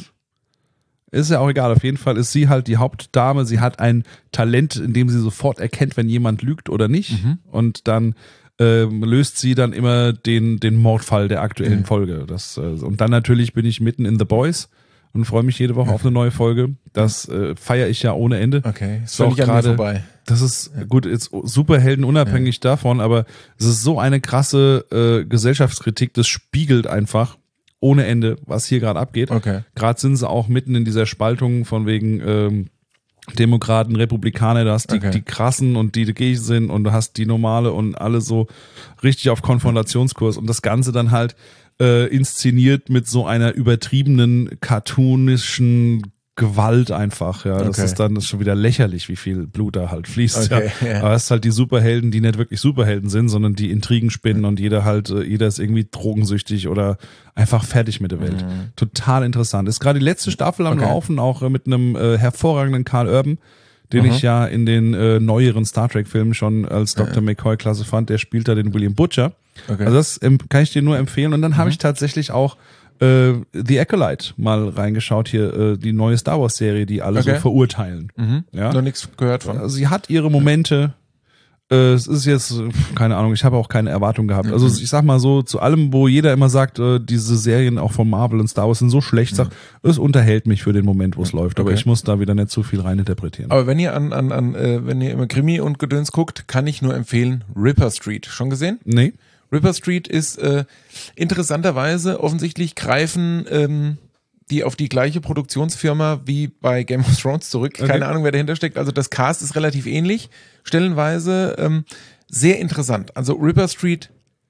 Ist ja auch egal, auf jeden Fall ist sie halt die Hauptdame. Sie hat ein Talent, in dem sie sofort erkennt, wenn jemand lügt oder nicht. Mhm. Und dann ähm, löst sie dann immer den, den Mordfall der aktuellen Mhm. Folge. Das, äh, und dann natürlich bin ich mitten in The Boys und freue mich jede Woche auf eine neue Folge. Das äh, feiere ich ja ohne Ende. Okay, ist Ist auch völlig an mir gerade- vorbei. Das ist gut, jetzt Superhelden unabhängig davon, aber es ist so eine krasse äh, Gesellschaftskritik, das spiegelt einfach ohne Ende, was hier gerade abgeht. Okay. Gerade sind sie auch mitten in dieser Spaltung von wegen ähm, Demokraten, Republikaner, du hast die, Okay. die krassen und die dagegen sind und du hast die normale und alle so richtig auf Konfrontationskurs und das Ganze dann halt äh, inszeniert mit so einer übertriebenen, cartoonischen Gewalt einfach, ja. Das Okay. ist dann das ist schon wieder lächerlich, wie viel Blut da halt fließt. Okay, ja. ja. Aber es ist halt die Superhelden, die nicht wirklich Superhelden sind, sondern die Intrigen spinnen und jeder halt, äh, jeder ist irgendwie drogensüchtig oder einfach fertig mit der Welt. Total interessant. Ist gerade die letzte Staffel am Mhm. Okay. Laufen, auch äh, mit einem äh, hervorragenden Karl Urban, den Mhm. ich ja in den äh, neueren Star Trek-Filmen schon als Doktor McCoy klasse fand. Der spielt da den William Butcher. Okay. Also das ähm, kann ich dir nur empfehlen. Und dann Mhm. habe ich tatsächlich auch äh, The Acolyte mal reingeschaut hier, äh, die neue Star Wars Serie, die alle Okay. so verurteilen. Mhm. Ja? Noch nichts gehört von. Also sie hat ihre Momente. Äh, es ist jetzt, äh, keine Ahnung, ich habe auch keine Erwartung gehabt. Also ich sag mal so, zu allem, wo jeder immer sagt, äh, diese Serien auch von Marvel und Star Wars sind so schlecht, sag, es unterhält mich für den Moment, wo es läuft. Aber Okay. ich muss da wieder nicht zu viel reininterpretieren. Aber wenn ihr an, an, an äh, wenn ihr immer Krimi und Gedöns guckt, kann ich nur empfehlen, Ripper Street. Schon gesehen? Nee? Ripper Street ist äh, interessanterweise, offensichtlich greifen ähm, die auf die gleiche Produktionsfirma wie bei Game of Thrones zurück. Okay. Keine Ahnung, wer dahinter steckt. Also das Cast ist relativ ähnlich, stellenweise ähm, sehr interessant. Also Ripper Street,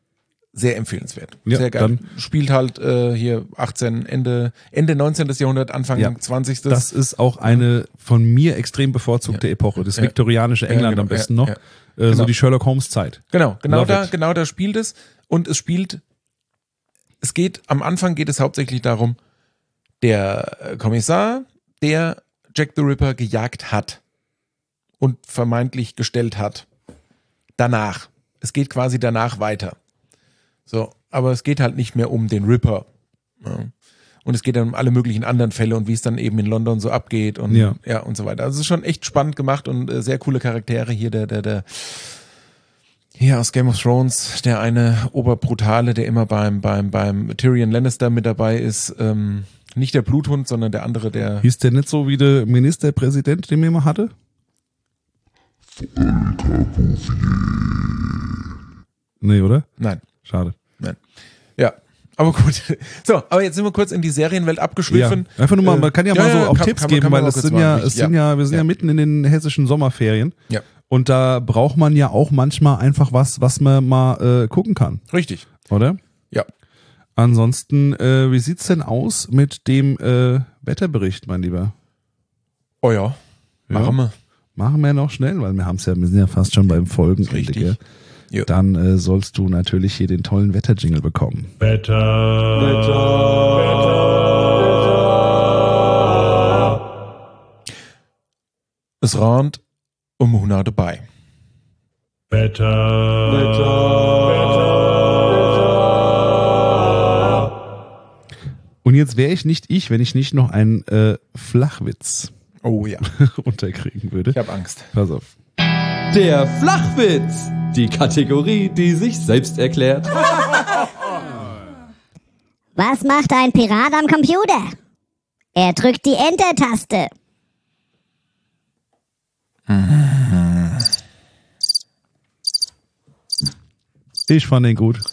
sehr empfehlenswert. Ja, sehr geil. dann- Spielt halt äh, hier achtzehn, Ende, Ende neunzehnten. Jahrhundert, Anfang Ja. zwanzigsten. Das ist auch eine von mir extrem bevorzugte Epoche. Das Ja. viktorianische England genau, am besten ja, noch. ja. Äh, So Genau. die Sherlock Holmes Zeit. Genau, genau Love da, it. genau da spielt es. Und es spielt, es geht, am Anfang geht es hauptsächlich darum, der äh, Kommissar, der Jack the Ripper gejagt hat und vermeintlich gestellt hat. Danach. Es geht quasi danach weiter. So, aber es geht halt nicht mehr um den Ripper. Ja. Und es geht dann um alle möglichen anderen Fälle und wie es dann eben in London so abgeht und Ja. ja, und so weiter. Also es ist schon echt spannend gemacht und äh, sehr coole Charaktere hier, der, der, der hier aus Game of Thrones, der eine Oberbrutale, der immer beim, beim, beim Tyrion Lannister mit dabei ist, ähm, nicht der Bluthund, sondern der andere, der Hieß der nicht so wie der Ministerpräsident, den wir immer hatte? Nee, oder? Nein, Schade. nein. Ja, aber gut. So, aber jetzt sind wir kurz in die Serienwelt abgeschwiffen. Ja, einfach nur mal, man kann ja Äh, mal so ja, auch kann- Tipps kann man- geben, kann man weil mal es kurz sind ja, machen. es Ja. sind ja, wir sind ja. Ja. mitten in den hessischen Sommerferien. Ja, Und da braucht man ja auch manchmal einfach was, was man mal äh, gucken kann, richtig. oder? Ja. Ansonsten, äh, wie sieht's denn aus mit dem äh, Wetterbericht, mein Lieber? Oh ja, machen wir. Machen wir noch schnell, weil wir haben's ja, wir sind ja fast schon beim Folgenende. Richtig. Gell? Ja. Dann äh, sollst du natürlich hier den tollen Wetterjingle bekommen. Es raunt um Monate bei. Und jetzt wäre ich nicht ich, wenn ich nicht noch einen äh, Flachwitz Oh ja, runterkriegen würde. ich habe Angst. Pass auf. Der Flachwitz. Die Kategorie, die sich selbst erklärt. Was macht ein Pirat am Computer? Er drückt die Enter-Taste. Ich fand den gut.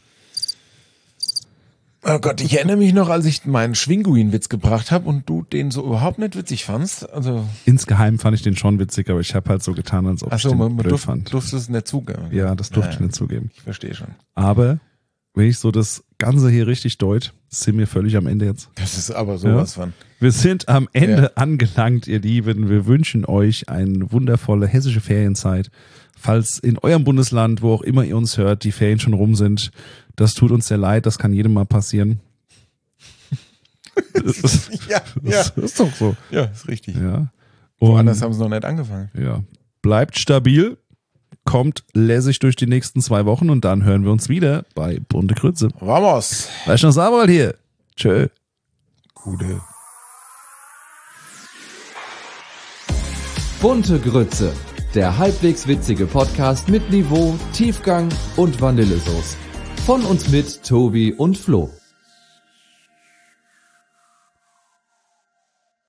Oh Gott, ich erinnere mich noch, als ich meinen Schwinguin-Witz gebracht habe und du den so überhaupt nicht witzig fandst. Also, Insgeheim fand ich den schon witzig, aber ich habe halt so getan, als ob achso, ich den man, man blöd durfte, fand. durfte es nicht zugeben. Ja, das durfte Ja, ich nicht zugeben. Ich verstehe schon. Aber wenn ich so das Ganze hier richtig deut, sind wir völlig am Ende jetzt. Das ist aber sowas von. Wir sind am Ende Ja. angelangt, ihr Lieben. Wir wünschen euch eine wundervolle hessische Ferienzeit. Falls in eurem Bundesland, wo auch immer ihr uns hört, die Ferien schon rum sind, das tut uns sehr leid, das kann jedem mal passieren. Das ist, Ja, ja, das ist doch so. ja, ist richtig. Ja. Woanders Und haben sie noch nicht angefangen. ja, bleibt stabil, kommt lässig durch die nächsten zwei Wochen und dann hören wir uns wieder bei Bunte Grütze. Vamos. Weißt du noch, Samuel hier? Tschö. Gute. Bunte Grütze. Der halbwegs witzige Podcast mit Niveau, Tiefgang und Vanillesoße. Von uns mit Tobi und Flo.